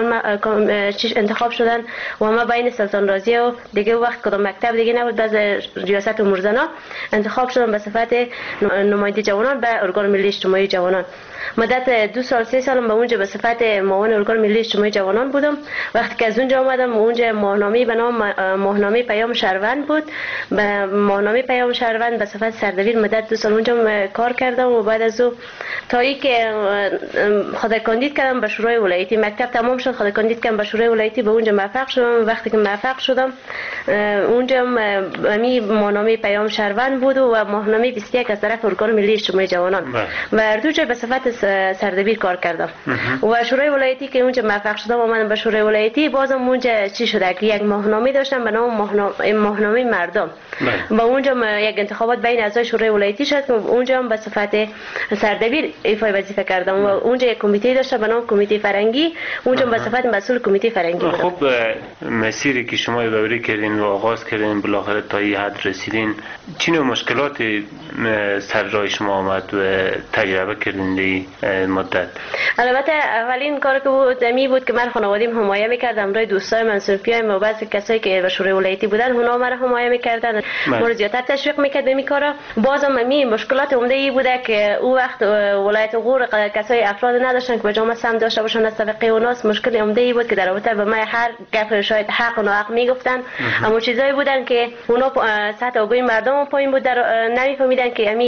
انتخاب شدن و ما بین سلطان رازی و دیگه وقت کدام مکتب دیگه نبود، باز ریاست امور زنا انتخاب شدن به صفت نماینده جوانان به ارگان ملی اجتماعی جوانان. مدت دو سال سه سالم به اونجا به صفت معاون ارگان ملی اجتماعی جوانان بودم. وقتی که از اونجا آمدم اونجا ماهنامه به نام ماهنامه پیام شهروند بود. به ماهنامه پیام شهروند به صفت سردبیر مدت دو سال اونجا کار کردم و بعد از او تا ای که خود کاندید کردم به شورای ولایتی. مکتب تمام شد، خود کاندید کردم به شورای ولایتی، به اونجا موفق شدم. وقتی که موفق شدم اونجا می ماهنامه پیام شهروند بود و ماهنامه بیست و یک از طرف ارگان ملی اجتماعی جوانان و هر دو جا به صفت سردبیر کار کردم. و شورای ولایتی که اونجا موفق شدم اومدم به شورای ولایتی، بازم اونجا چی شده که یک ماهنامه داشتم به نام ماهنامه مردم. با اونجا یک انتخابات بین اعضای شورای ولایتی شد که اونجا هم به صفت سردبیر ایفای وظیفه کردم و اونجا یک کمیته داشتم به نام کمیته فرنگی، اونجا به صفت مسئول کمیته فرنگی بودم. خب مسیری که شما یادآوری کردین و آغاز کردین بالاخره تا این حد رسیدین، چه نوع مشکلاتی سر راه شما آمد و تجربه کردین دی مدت؟ البته اولین کار که بود می بود که من خانوادیم حمایه میکردم رای دوستای من صنفیایم و بعضی کسایی که به شورای ولایتی بودن اونا مرا حمایه میکردن، ما رو زیادتر تشویق میکرد به این کارا. بازم می مشکلات عمده ای بوده که او وقت ولایت غور کسای افراد نداشتن که به جامعه سم داشته باشن از طبقه اوناس. مشکل عمده ای بود که در رابطه به من هر گپ شاید حق و ناحق میگفتن، اما چیزایی بودن که اونا سطح آگاهی مردم پایین بود، در نمیفهمیدن که امی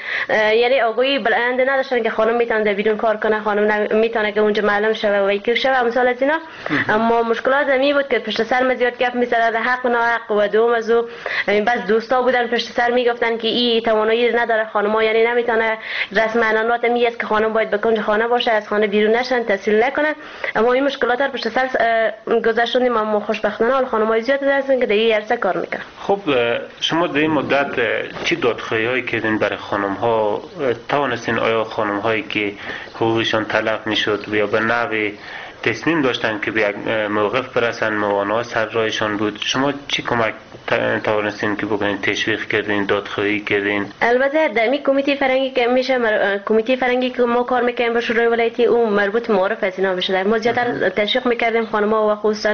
یعنی آگاهی بلند نداشتن که خانم میتونه در بیرون کار کنه، خانم میتونه که اونجا معلم شوه و وکیل شوه مثال از اینا. اما مشکلات می بود که پشت سر ما زیاد گپ میزدن حق و ناحق و دوم از او بس دوستا بودن پشت سر میگفتن که این توانایی نداره خانم‌ها، یعنی نمیتونه رسم عنعنات می است که خانم باید بکنه خانه باشه، از خانه بیرون نشن، تحصیل نکنن. اما این مشکلات رو پشت سر گذاشتیم. اما خوشبختانه حال خانم‌های زیاد هستن که در این عرصه کار میکنن. خب شما در این مدت چی دادخواهی‌هایی کردین برای خانم‌ها؟ توانستین آیا خانم‌هایی که حقوقشان تلف میشد یا به نحوی تصمیم داشتن که به یک موقف برسن موانع سر راهشان بود، شما چی کمک توانستین که بکنین؟ تشویق کردین، دادخواهی کردین؟ البته در می کمیته فرنگی که میشه مر... کمیته فرنگی که ما کار میکنیم با شورای ولایتی اون مربوط معارف از اینا میشه. ما زیادتر تشویق میکردیم خانم‌ها و خصوصا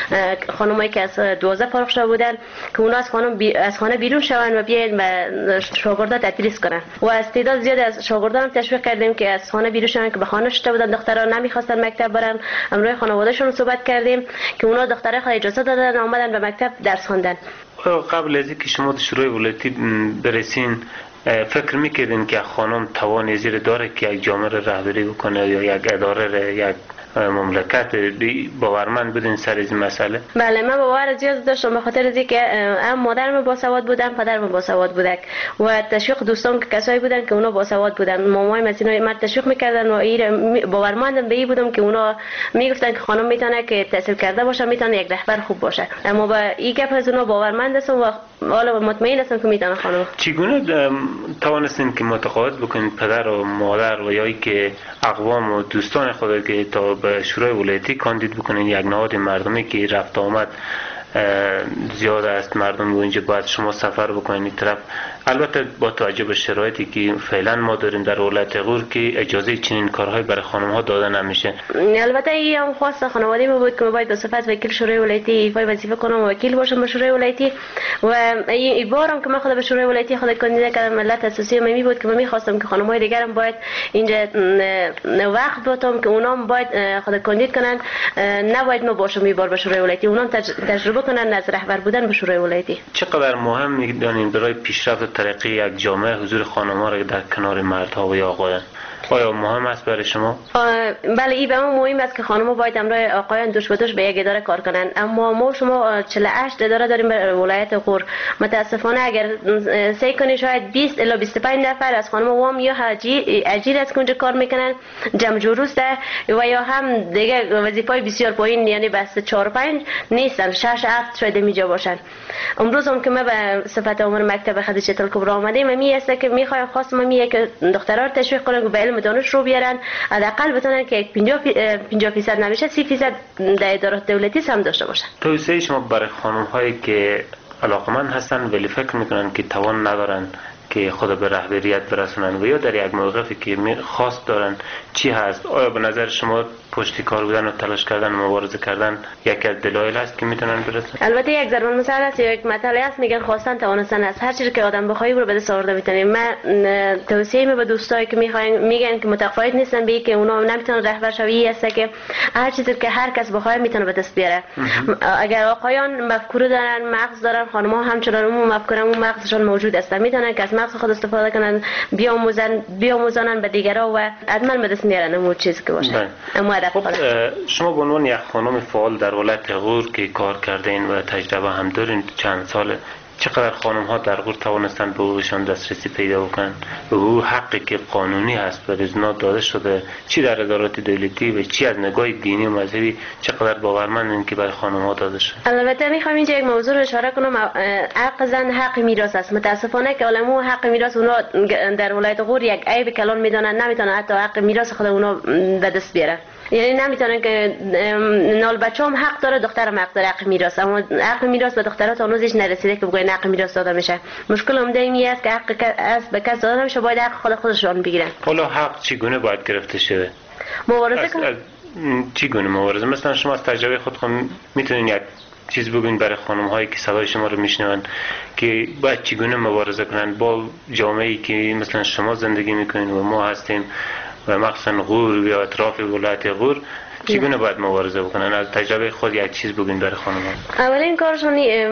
خانمایی که از دوازده فارغ شده بودن که اونا از خانم بی... از خانه بیرون شون و بیاین به شاگردا تدریس کنن و از تعداد زیاد از شاگردان تشویق کردیم که از خانه بیرون شون که به خانه شده بودن، دخترها نمیخواستن مکتب برن همراه خانوادهشون صحبت کردیم که اونا دخترای خود اجازه دادن آمدن به مکتب درس خواندن. قبل از اینکه شما در شورای ولایتی برسین فکر میکردین که خانم توان زیر داره که یک جامعه را رهبری بکنه یا یک اداره را، یک مملکت باورمند بودین سر این مسئله؟ بله، من باور زیاد داشتم به خاطر اینکه هم مادرم باسواد بودم، پدرم باسواد بودک و تشویق دوستان که کسایی بودن که اونا باسواد بودن. مامای مسینا مرد تشویق میکردن و این باورمندم به این بودم که اونا میگفتن که خانم میتونه که تحصیل کرده باشه، میتونه یک رهبر خوب باشه. اما با این گپ از اونا باورمند هستم و حالا مطمئن هستم که میتونه خانم. چگونه توانستین که متقاعد بکنید پدر و مادر و یا ای که اقوام و دوستان خود که تا به شورای ولایتی کاندید بکنین، یک نهاد مردمی که رفت آمد زیاد است، مردم اونجا باید شما سفر بکنین این طرف، البته با توجه به شرایطی که فعلا ما داریم در ولایت غور که اجازه چنین کارهای برای خانم ها داده نمیشه. البته این هم خواست خانواده ما بود که ما باید به صفت وکیل شورای ولایتی ایفای وظیفه کنم و وکیل باشم به شورای ولایتی و این بارم که من خود به شورای ولایتی خود کاندید کردم. ملت اساسی من می بود که من می‌خواستم که خانم‌های دیگرم باید اینجا وقت باتم که اونام باید خود کاندید کنن، نباید ما باشم این بار به شورای ولایتی، اونام تجربه کنن از رهبر بودن به شورای ولایتی. چقدر مهم می‌دانید برای پیشرفت ترقی یک جامعه حضور خانم‌ها را در کنار مردها و یا آقایان؟ آیا مهم است برای شما؟ بله، این به ما مهم است که خانم‌ها باید همراه آقایان دوش به دوش به یک اداره کار کنند. اما ما شما چهل و هشت اداره داریم در ولایت غور. متاسفانه اگر سعی کنی شاید بیست الی بیست و پنج نفر از خانم‌ها وام یا اجیر از اونجا کار میکنن، جمع جوروسته و یا هم دیگه وظیفه‌های بسیار پایین، یعنی بس چهار پنج نیستن، شش هفت شاید میجا باشن. امروز هم که ما به صفت امور مکتب خدیجه الکبری آمدیم، می است که میخوایم خواستم می که دخترها تشویق کنم که به علم دانش رو بیارن، حداقل بتونن که پنجاه درصد نمیشه سی درصد در ادارات دولتی هم داشته باشن. توصیه شما برای خانم هایی که علاقمند هستن ولی فکر میکنن که توان ندارن که خود به رهبریت برسونن و یا در یک موقفی که خاص دارن چی هست؟ آیا به نظر شما پشتی کار بودن و تلاش کردن و مبارزه کردن یکی از دلایل است که میتونن برسن؟ البته یک ضرب المثل است یا یک مطلب است، میگن خواستن توانستن است. هر چیزی که آدم بخواد رو به دست آورده میتونه. من توصیه می به دوستایی که میخواین میگن که متقاعد نیستن به که اونا نمیتونن رهبر شوی است که هر چیزی که هر کس بخواد میتونه به دست بیاره. اگر آقایان مفکوره دارن، مغز دارن، خانم‌ها همچنان اون مفکوره اون مغزشون موجود است، میتونن که از مغز خود استفاده کنن، بیاموزن بیاموزنن به دیگران و حتما به دست میارن اون چیزی که باشه. اما خب شما به عنوان یک خانم فعال در ولایت غور که کار کردین و تجربه هم دارین چند ساله، چقدر خانم ها در غور توانستند به حقوقشان دسترسی پیدا بکنن؟ به حقوق حقی که قانونی هست به زنا داده شده، چی در ادارات دولتی و چی از نگاه دینی و مذهبی چقدر باورمندین که برای خانم ها داده شده؟ البته میخوام اینجا یک موضوع رو اشاره کنم. حق زن حق میراث است. متاسفانه که علما حق میراث اونا در ولایت غور یک عیب کلان میدونن، نمیتونن حتی حق میراث خود اونا به دست بیاره. یعنی نمیتونن که نال بچه‌ام حق داره، دخترم حق داره حق میراث، اما حق میراث به دخترات هنوزش نرسیده که بگن حق میراث داده میشه. مشکل هم این است که حق از به کس داده نمیشه، باید حق خود خودشون بگیرن. حالا حق چگونه باید گرفته شه؟ مبارزه کنن. چگونه مبارزه؟ مثلا شما از تجربه خود میتونین یک چیز بگوین برای خانم هایی که صدای شما رو میشنون که باید چگونه مبارزه کنن با جامعه‌ای که مثلا شما زندگی میکنین و ما هستیم و مخصوصا غور یا اطراف ولایت غور، چگونه باید مبارزه بکنن؟ از تجربه خود یک چیز بگین برای خانم ها. اولین کارشون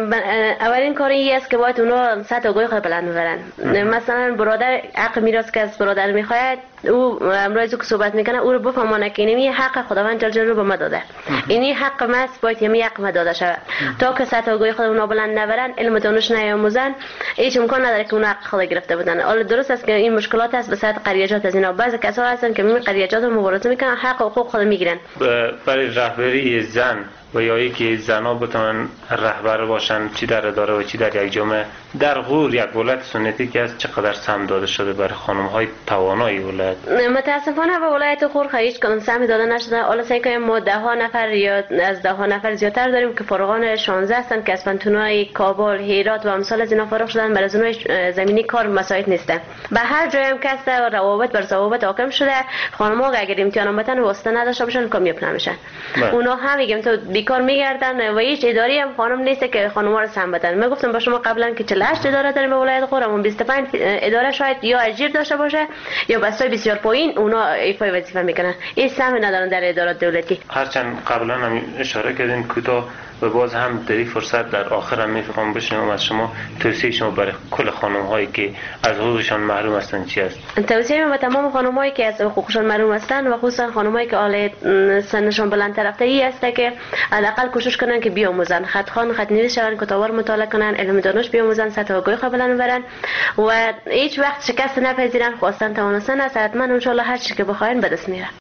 اولین کاری است که باید اونا سطح آگاهی خود بلند ببرن. مثلا برادر حق میراث که از برادر میخواید، او امروز که صحبت میکنه او رو بفهمونه که اینی حق خداوند جل جلاله به ما داده، اینی حق ماست، باید یمی حق ما داده شود. تا که سطح آگاهی خود اونا بلند نبرن، علم دانش نیاموزن، هیچ امکان نداره که اونا حق خود گرفته بودن. حالا درست است که این مشکلات است به سطح قریجات از اینا، بعضی کسا هستن که می قریجات رو مبارزه میکنن، حق و حقوق خود میگیرن. برای رهبری زن و یا ای که زنها بتونن رهبر باشن، چی در اداره و چی در یک جامعه، در غور یک ولایت سنتی که از چقدر سهم داده شده برای خانم های توانای ولایت؟ متاسفانه به ولایت غور هیچ کدوم سهم داده نشده. حالا سعی کنیم ما ده ها نفر یا از ده ها نفر زیادتر داریم که فارغان شانزده هستن که از پنتونای کابل، هرات و امثال از اینا فارغ شدن، برای زنای زمینی کار مساعد نیستن. به هر جای هم کس روابط بر ضوابط حاکم شده، خانم‌ها اگر امتحان بتن واسطه نداشته باشن کامیاب نمیشن. اونا هم میگم تو بیکار میگردن و هیچ اداری هم خانم نیست که خانم‌ها رو سم بدن. من گفتم با شما قبلا که چهل و هشت اداره داریم به ولایت غور، اما بیست و پنج اداره شاید یا اجیر داشته باشه یا بسای بسیار پایین اونا ایفای وظیفه میکنن. این سهم ندارن در ادارات دولتی. هرچند قبلا هم اشاره کردین کوتاه و باز هم در این فرصت در آخر هم میفهمم بشنوم از شما توصیه شما برای کل خانم هایی که از حقوقشان محروم هستند چی است؟ توصیه من به تمام خانم هایی که از حقوقشان محروم هستند و خصوصا خانم هایی که حال سنشان بلندتر رفته ای است که حداقل کوشش کنن که بیاموزن، خط خوان خط نویس شون، کتابا رو مطالعه کنن، علم دانش بیاموزن، سطح آگاهی خود بلند ببرن و هیچ وقت شکست نپذیرن. خواستن توانستن است حتما ان شاء الله هر چی که بخواین به دست میاره.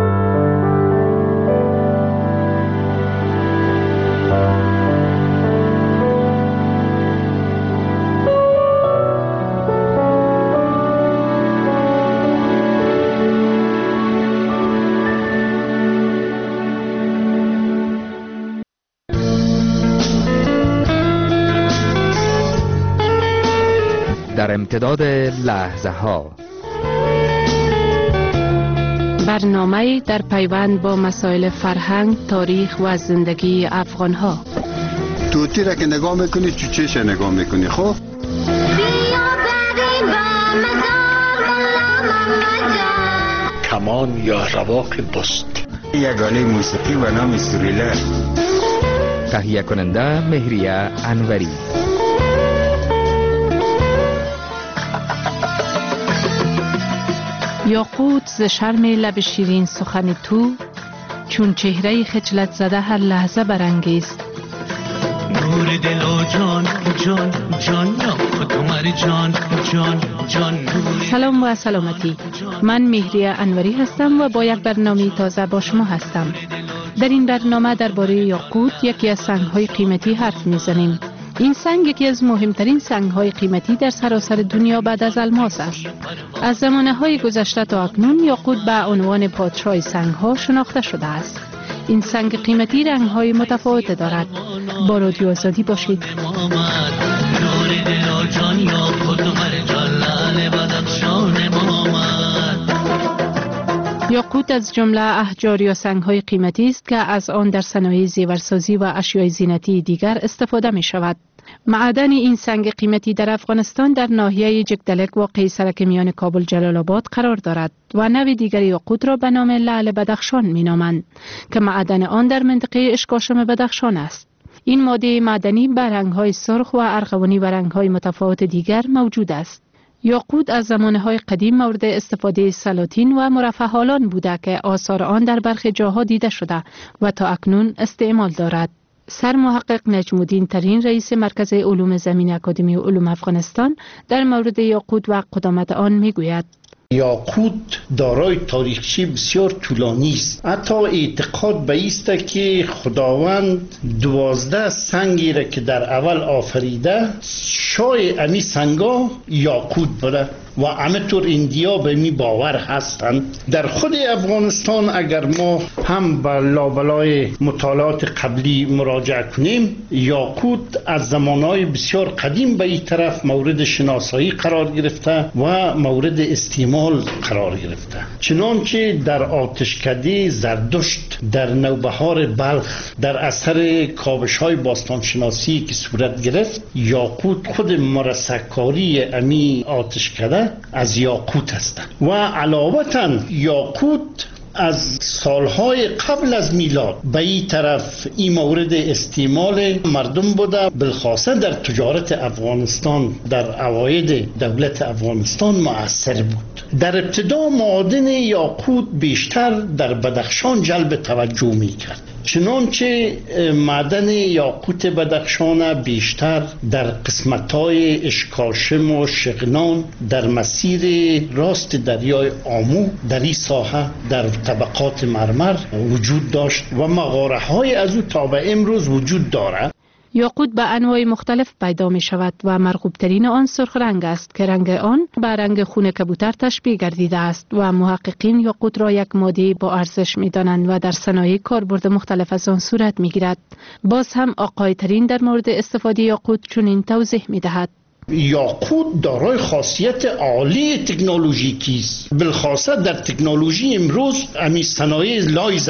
در امتداد لحظه ها برنامه در پیوند با مسائل فرهنگ، تاریخ و زندگی افغان ها. توتی را که نگاه میکنی چو چش نگاه میکنی. خب کمان یا رواق بست. یگانه موسیقی و نام سوریله. تهیه کننده مهریه انوری. یاقوت ز شرم لب شیرین سخن تو، چون چهره خجلت زده هر لحظه برانگیز. نور دل و جان جان جان خودمر جان جان جان. سلام و سلامتی. من مهریه انوری هستم و با یک برنامه تازه با شما هستم. در این برنامه درباره یاقوت، یکی از سنگ‌های قیمتی حرف می‌زنیم. این سنگ یکی از مهمترین سنگ‌های قیمتی در سراسر دنیا بعد از الماس است. از زمانه‌های گذشته تا اکنون یاقوت به عنوان پادشاه سنگ‌ها شناخته شده است. این سنگ قیمتی رنگ‌های متفاوت دارد. با رادیو آزادی باشید. یاقوت از جمله احجار یا سنگ‌های قیمتی است که از آن در صنایع زیورسازی و اشیای زینتی دیگر استفاده می شود. معدن این سنگ قیمتی در افغانستان در ناحیه جگدلک واقع سرک میان کابل جلال آباد قرار دارد و نوع دیگر یاقوت را به نام لعل بدخشان می نامند که معدن آن در منطقه اشکاشم بدخشان است. این ماده معدنی به رنگ‌های سرخ و ارغوانی و رنگ‌های متفاوت دیگر موجود است. یاقوت از زمانه‌های قدیم مورد استفاده سلاطین و مرفه‌حالان بوده که آثار آن در برخی جاها دیده شده و تا اکنون استعمال دارد. سرمحقق نجم الدین ترین رئیس مرکز علوم زمین اکادمی علوم افغانستان در مورد یاقوت و قدامت آن میگوید: یاقوت دارای تاریخچه بسیار طولانی است. حتی اعتقاد به است که خداوند دوازده سنگی را که در اول آفریده شای امی سنگا یاقوت بوده و همینطور اندیا به می باور هستند. در خود افغانستان اگر ما هم به لابلای مطالعات قبلی مراجعه کنیم، یاقوت از زمانهای بسیار قدیم به این طرف مورد شناسایی قرار گرفته و مورد استعمال قرار گرفته. چنانچه در آتشکده زردشت در نوبهار بلخ در اثر کاوش های باستان شناسی که صورت گرفت، یاقوت خود مرصع‌کاری امی آتشکده از یاقوت هستند و علاوه یاقوت از سالهای قبل از میلاد به این طرف این مورد استعمال مردم بوده، بالخاصه در تجارت افغانستان در اواید دولت افغانستان مؤثر بود. در ابتدا معادن یاقوت بیشتر در بدخشان جلب توجه می کرد، چنانچه معدن یاقوت بدخشان بیشتر در قسمت‌های اشکاشم و شغنان در مسیر راست دریای آمو در این ساحه در طبقات مرمر وجود داشت و مغاره‌های از او تا به امروز وجود دارد. یاقوت به انواع مختلف پیدا می شود و مرغوب ترین آن سرخ رنگ است که رنگ آن به رنگ خون کبوتر تشبیه گردیده است و محققین یاقوت را یک ماده با ارزش می دانند و در صنایع کاربرد مختلف از آن صورت می گیرد. باز هم آقای ترین در مورد استفاده یاقوت چنین توضیح می دهد: یاقوت دارای خاصیت عالی تکنولوژیکی است، بالخاصه در تکنولوژی امروز امی صنایع لایزر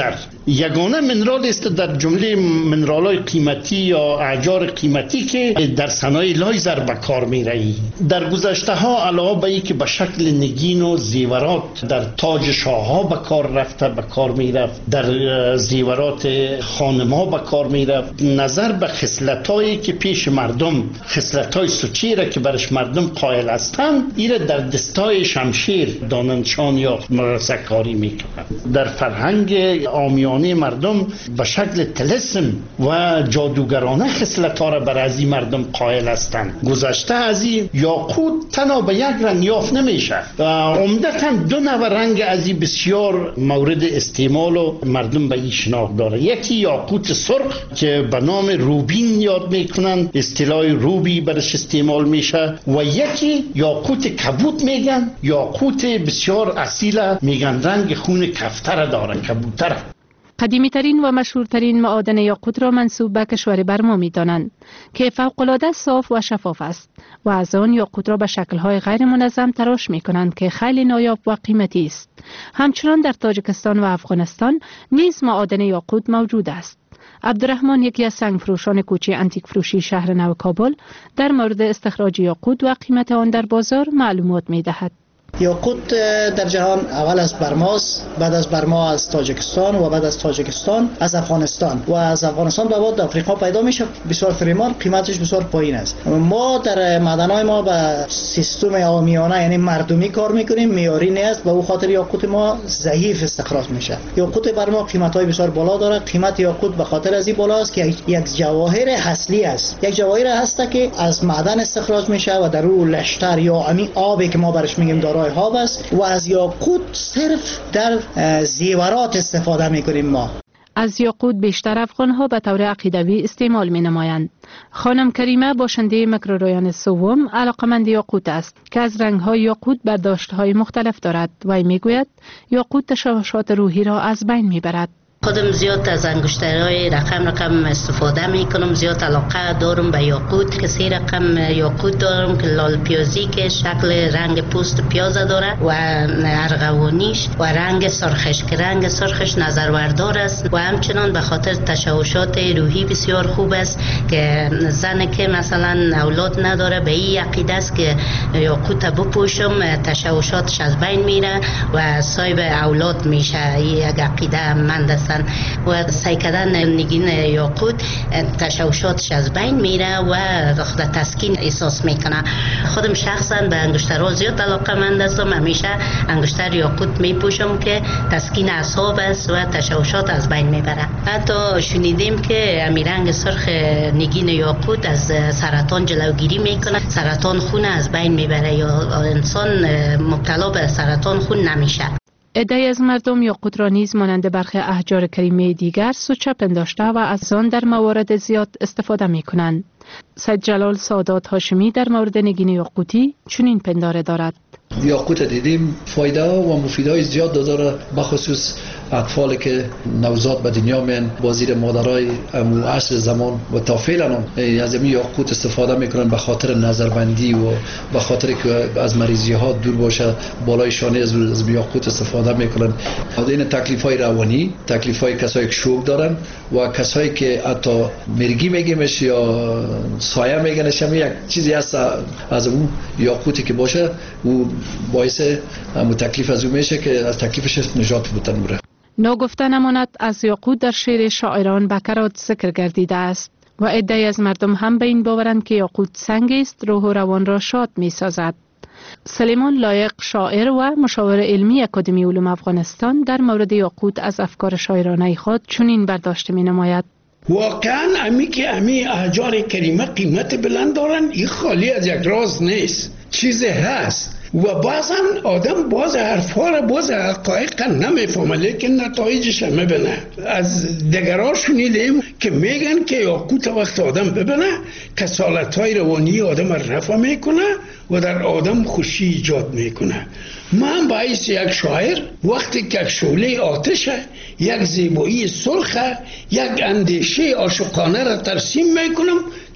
یگانه منرال است در جمله منرال‌های قیمتی یا احجار قیمتی که در صنایع لایزر به کار می‌رایی. در گذشته ها علاوه بر اینکه به شکل نگین و زیورات در تاج شاه‌ها به کار رفته، به کار می‌رفت، در زیورات خانم‌ها به کار می‌رفت، نظر به خصلت‌هایی که پیش مردم، خصلت‌های سوچی را که برش مردم قائل هستند، ایره در دستای شمشیر داننشان یا مرسکاری می‌کنند. در فرهنگ عامیانه مردم به شکل طلسم و جادوگرانه خصلت‌ها را بر ازی مردم قائل هستند. گذشته از این یاقوت تنها به یک رنگ یافت نمیشه، عمدتاً دو نوع رنگ ازی بسیار مورد استعمال و مردم به این شناخت داره. یکی یاقوت سرخ که به نام روبین یاد میکنن، اصطلاح روبی برش استعمال میشه، و یکی یاقوت کبوت میگن، یاقوت بسیار اصیل میگن رنگ خون کفتر داره، کبوتر. قدیمی ترین و مشهورترین معادن یاقوت را منسوب به کشور برما می دانند که فوق‌العاده صاف و شفاف است و از آن یاقوت را به شکل‌های غیر منظم تراش می کنند که خیلی نایاب و قیمتی است. همچنان در تاجیکستان و افغانستان نیز معادن یاقوت موجود است. عبدالرحمن، یکی از سنگ فروشان کوچه انتیک فروشی شهر نو کابل، در مورد استخراج یاقوت و قیمت آن در بازار معلومات می دهد. یاقوت در جهان اول از برماست، بعد از برما از تاجیکستان و بعد از تاجیکستان از افغانستان و از افغانستان به بعد آفریقا پیدا میشه. بسیار فریمان، قیمتش بسیار پایین است. ما در معدن‌های ما به سیستم عامیانه یعنی مردمی کار میکنیم، معیاری نیست، به او خاطر یاقوت ما ضعیف استخراج میشه. یاقوت برما قیمت‌های بسیار بالا داره. قیمت یاقوت به خاطر از این بالا است که یک جواهر اصلی است. یک جواهر هست که از معدن استخراج میشه و در او لشتر یا همین آبی که ما برش میگیم دارای آب است و از یاقوت صرف در زیورات استفاده میکنیم. ما از یاقوت بیشتر افغان‌ها به طور عقیدوی استعمال می‌نمایند. خانم کریمه باشنده میکرورویان سوم علاقمند یاقوت است که از رنگ‌های یاقوت برداشت‌های مختلف دارد و میگوید یاقوت تشوشات روحی را از بین میبرد. خودم زیاد از انگشترهای رقم رقم استفاده میکنم، زیاد علاقه دارم به یاقوت. کسی رقم یاقوت دارم که لال پیازی که شکل رنگ پوست پیاز داره و ارغوانیش و رنگ سرخش که رنگ سرخش نظروردار است و همچنان به خاطر تشوشات روحی بسیار خوب است که زن که مثلا اولاد نداره به این عقیده است که یاقوت بپوشم تشوشاتش از بین میره و صاحب اولاد میشه. یک عقیده مند است و سعی کردن نگین یاقوت تشوشاتش از بین میره و خود تسکین احساس میکنه. خودم شخصا به انگشترها زیاد علاقه مند هستم، همیشه انگشتر یاقوت میپوشم که تسکین اعصاب است و تشوشات از بین میبره. حتی شنیدیم که امی رنگ سرخ نگین یاقوت از سرطان جلوگیری میکنه، سرطان خون از بین میبره یا انسان مبتلا به سرطان خون نمیشه. عده‌ای از مردم یاقوت را نیز مانند برخی احجار کریمی دیگر سوچه پنداشته و از آن در موارد زیاد استفاده می کنند. سید جلال سادات هاشمی در مورد نگین یاقوتی چنین پنداره دارد. یاقوت دیدیم فایده و مفیدهای زیاد داره، بخصوص اطفالی که نوزاد به دنیا میان با زیر مادرای امو عصر زمان و تا فعلا از این یاقوت استفاده میکنن به خاطر نظربندی و به خاطر که از مریضی ها دور باشه بالای شانه از یاقوت استفاده میکنن. این تکلیف های روانی، تکلیف های کسایی که شوک دارن و کسایی که حتی مرگی میگیمش یا سایه میگنش، هم یک چیزی هست از اون یاقوتی که باشه او باعث همون تکلیف از اون میشه که از تکلیفش نجات بودن موره. ناگفته نماند از یاقوت در شعر شاعران به کرات ذکر گردیده است و عده‌ای از مردم هم به این باورند که یاقوت سنگی است روح و روان را شاد می سازد. سلیمان لایق، شاعر و مشاور علمی اکادمی علوم افغانستان، در مورد یاقوت از افکار شاعرانه خود چنین برداشت می نماید. واقعا امی که امی احجار کریمه قیمت بلند دارن، این خالی از یک راز نیست، چیز هست و بازم آدم باز حرفها را باز حقایق نمیفهمه لیکن نتایجش میبینه. از دیگران شنیدیم که میگن که یاقوت وقت آدم ببینه کسالت‌های روانی آدم را رفع میکنه و در آدم خوشی ایجاد میکنه. من باعث یک شاعر وقتی که یک شعله آتشه، یک زیبایی سرخه، یک اندیشه عاشقانه را ترسیم میکنم،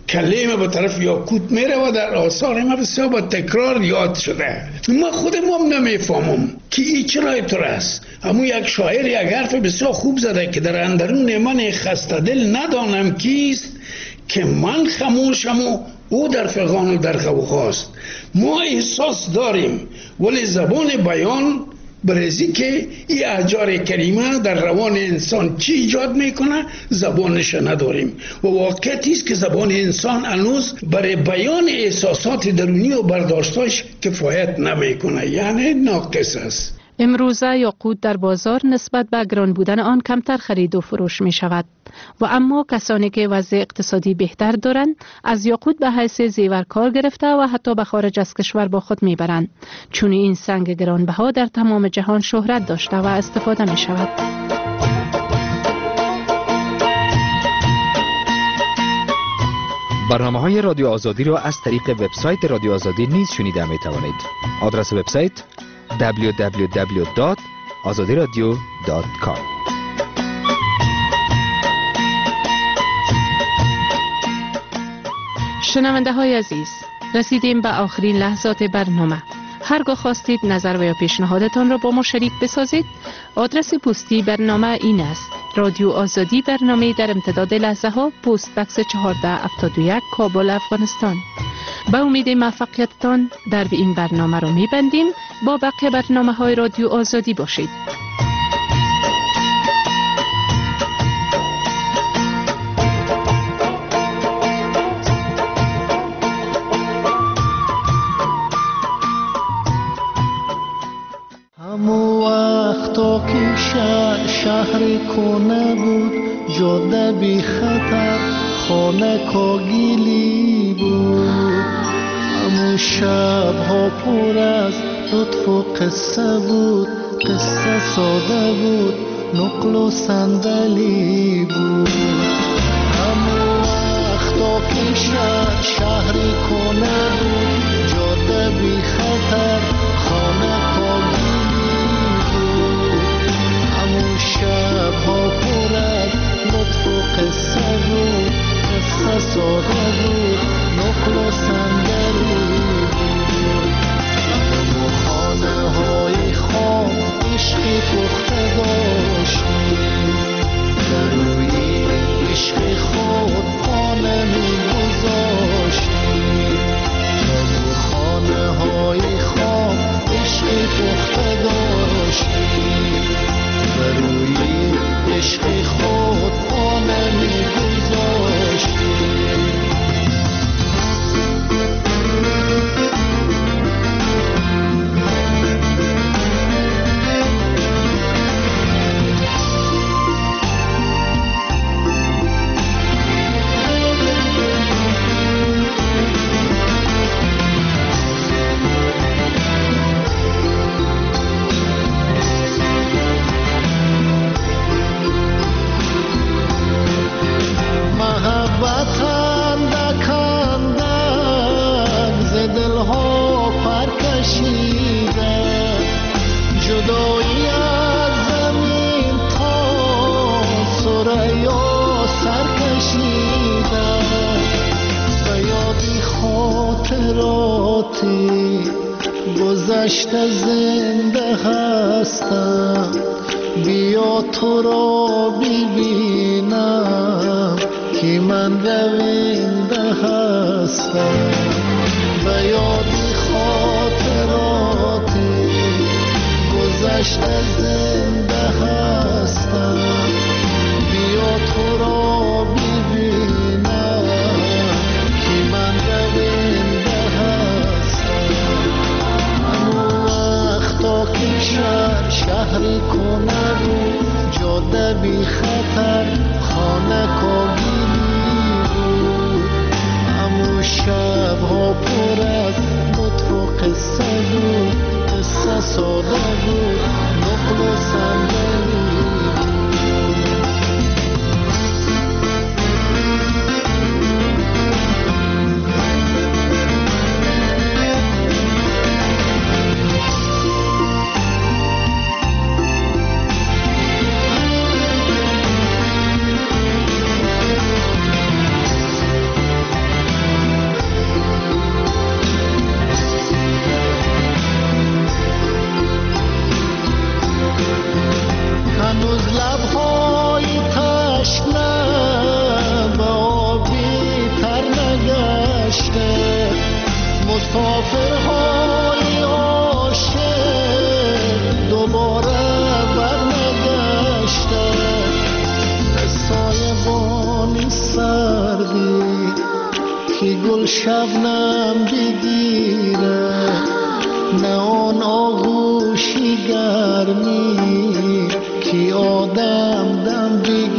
کله ما به طرف یاقوت میره و در آثار ما بسیار با تکرار یاد شده. ما خودم هم نمیفهمم که این چرا اینطور است. اما یک شاعر یک حرف بسیار خوب زده که در اندرون من خسته دل ندانم کیست، که من خموشم و او در فغان و در غوغاست. ما احساس داریم ولی زبان بیان برزی که این احجار کریمه در روان انسان چی ایجاد میکنه زبانش نداریم و واقعیت است که زبان انسان هنوز برای بیان احساسات درونی و برداشتاش کفایت نمیکنه، یعنی ناقص است. امروزه یاقوت در بازار نسبت به گران بودن آن کمتر خرید و فروش می شود و اما کسانی که وضع اقتصادی بهتر دارند از یاقوت به حیث زیور کار گرفته و حتی به خارج از کشور با خود می برند، چون این سنگ گرانبها در تمام جهان شهرت داشته و استفاده می شود. برنامه های رادیو آزادی را از طریق وبسایت رادیو آزادی نیز شنیده می توانید. آدرس وبسایت دبلیو دبلیو دبلیو دات آزادی رادیو دات کام. شنونده های عزیز، رسیدیم به آخرین لحظات برنامه. هرگاه خواستید نظر و یا پیشنهادتان را با ما شریک بسازید، آدرس پستی برنامه این است: رادیو آزادی، برنامه در امتداد لحظه ها، پست بکس چهارده هفتاد و یک، کابل، افغانستان. با امید موفقیتتان در این برنامه را می‌بندیم. با بقیه برنامه های رادیو آزادی باشید. همو وقتا که شهر, شهر کنه بود، جاده بی خطر، خانه کاگیلی بود. همو شبها پر از لطف و قصه بود، قصه ساده بود، نقل و صندلی بود. همو وقتا که شهر, شهر کنه بود، جاده بی خطر، خانه کاگیلی بود. همو شبها پر از لطف و قصه بود، قصه ساده بود، نقل و صندلی بود. همو خانه های خام عشقی پخته داشتیم، در روی عشق خود خانه می گذاشتیم. همو خانه های خام عشقی پخته داشتیم، در روی عشق خود خانه می گذاشتیم. گذشته زنده هستم، بیا تو را ببینم که من رونده هستم. به یادی خاطراتی گذشته زنده هستم، بیا تو را ببینم که من رونده هستم. همو وقتا که شهر شهری کنه بود، جاده بی خطر، خانه کاگیلی بود. همو شبها پر از لطف و قصه بود، قصه ساده بود، نقل و صندلی شبنم بگیره، نه آن آغوشی گرمی که آدم دم بگیره.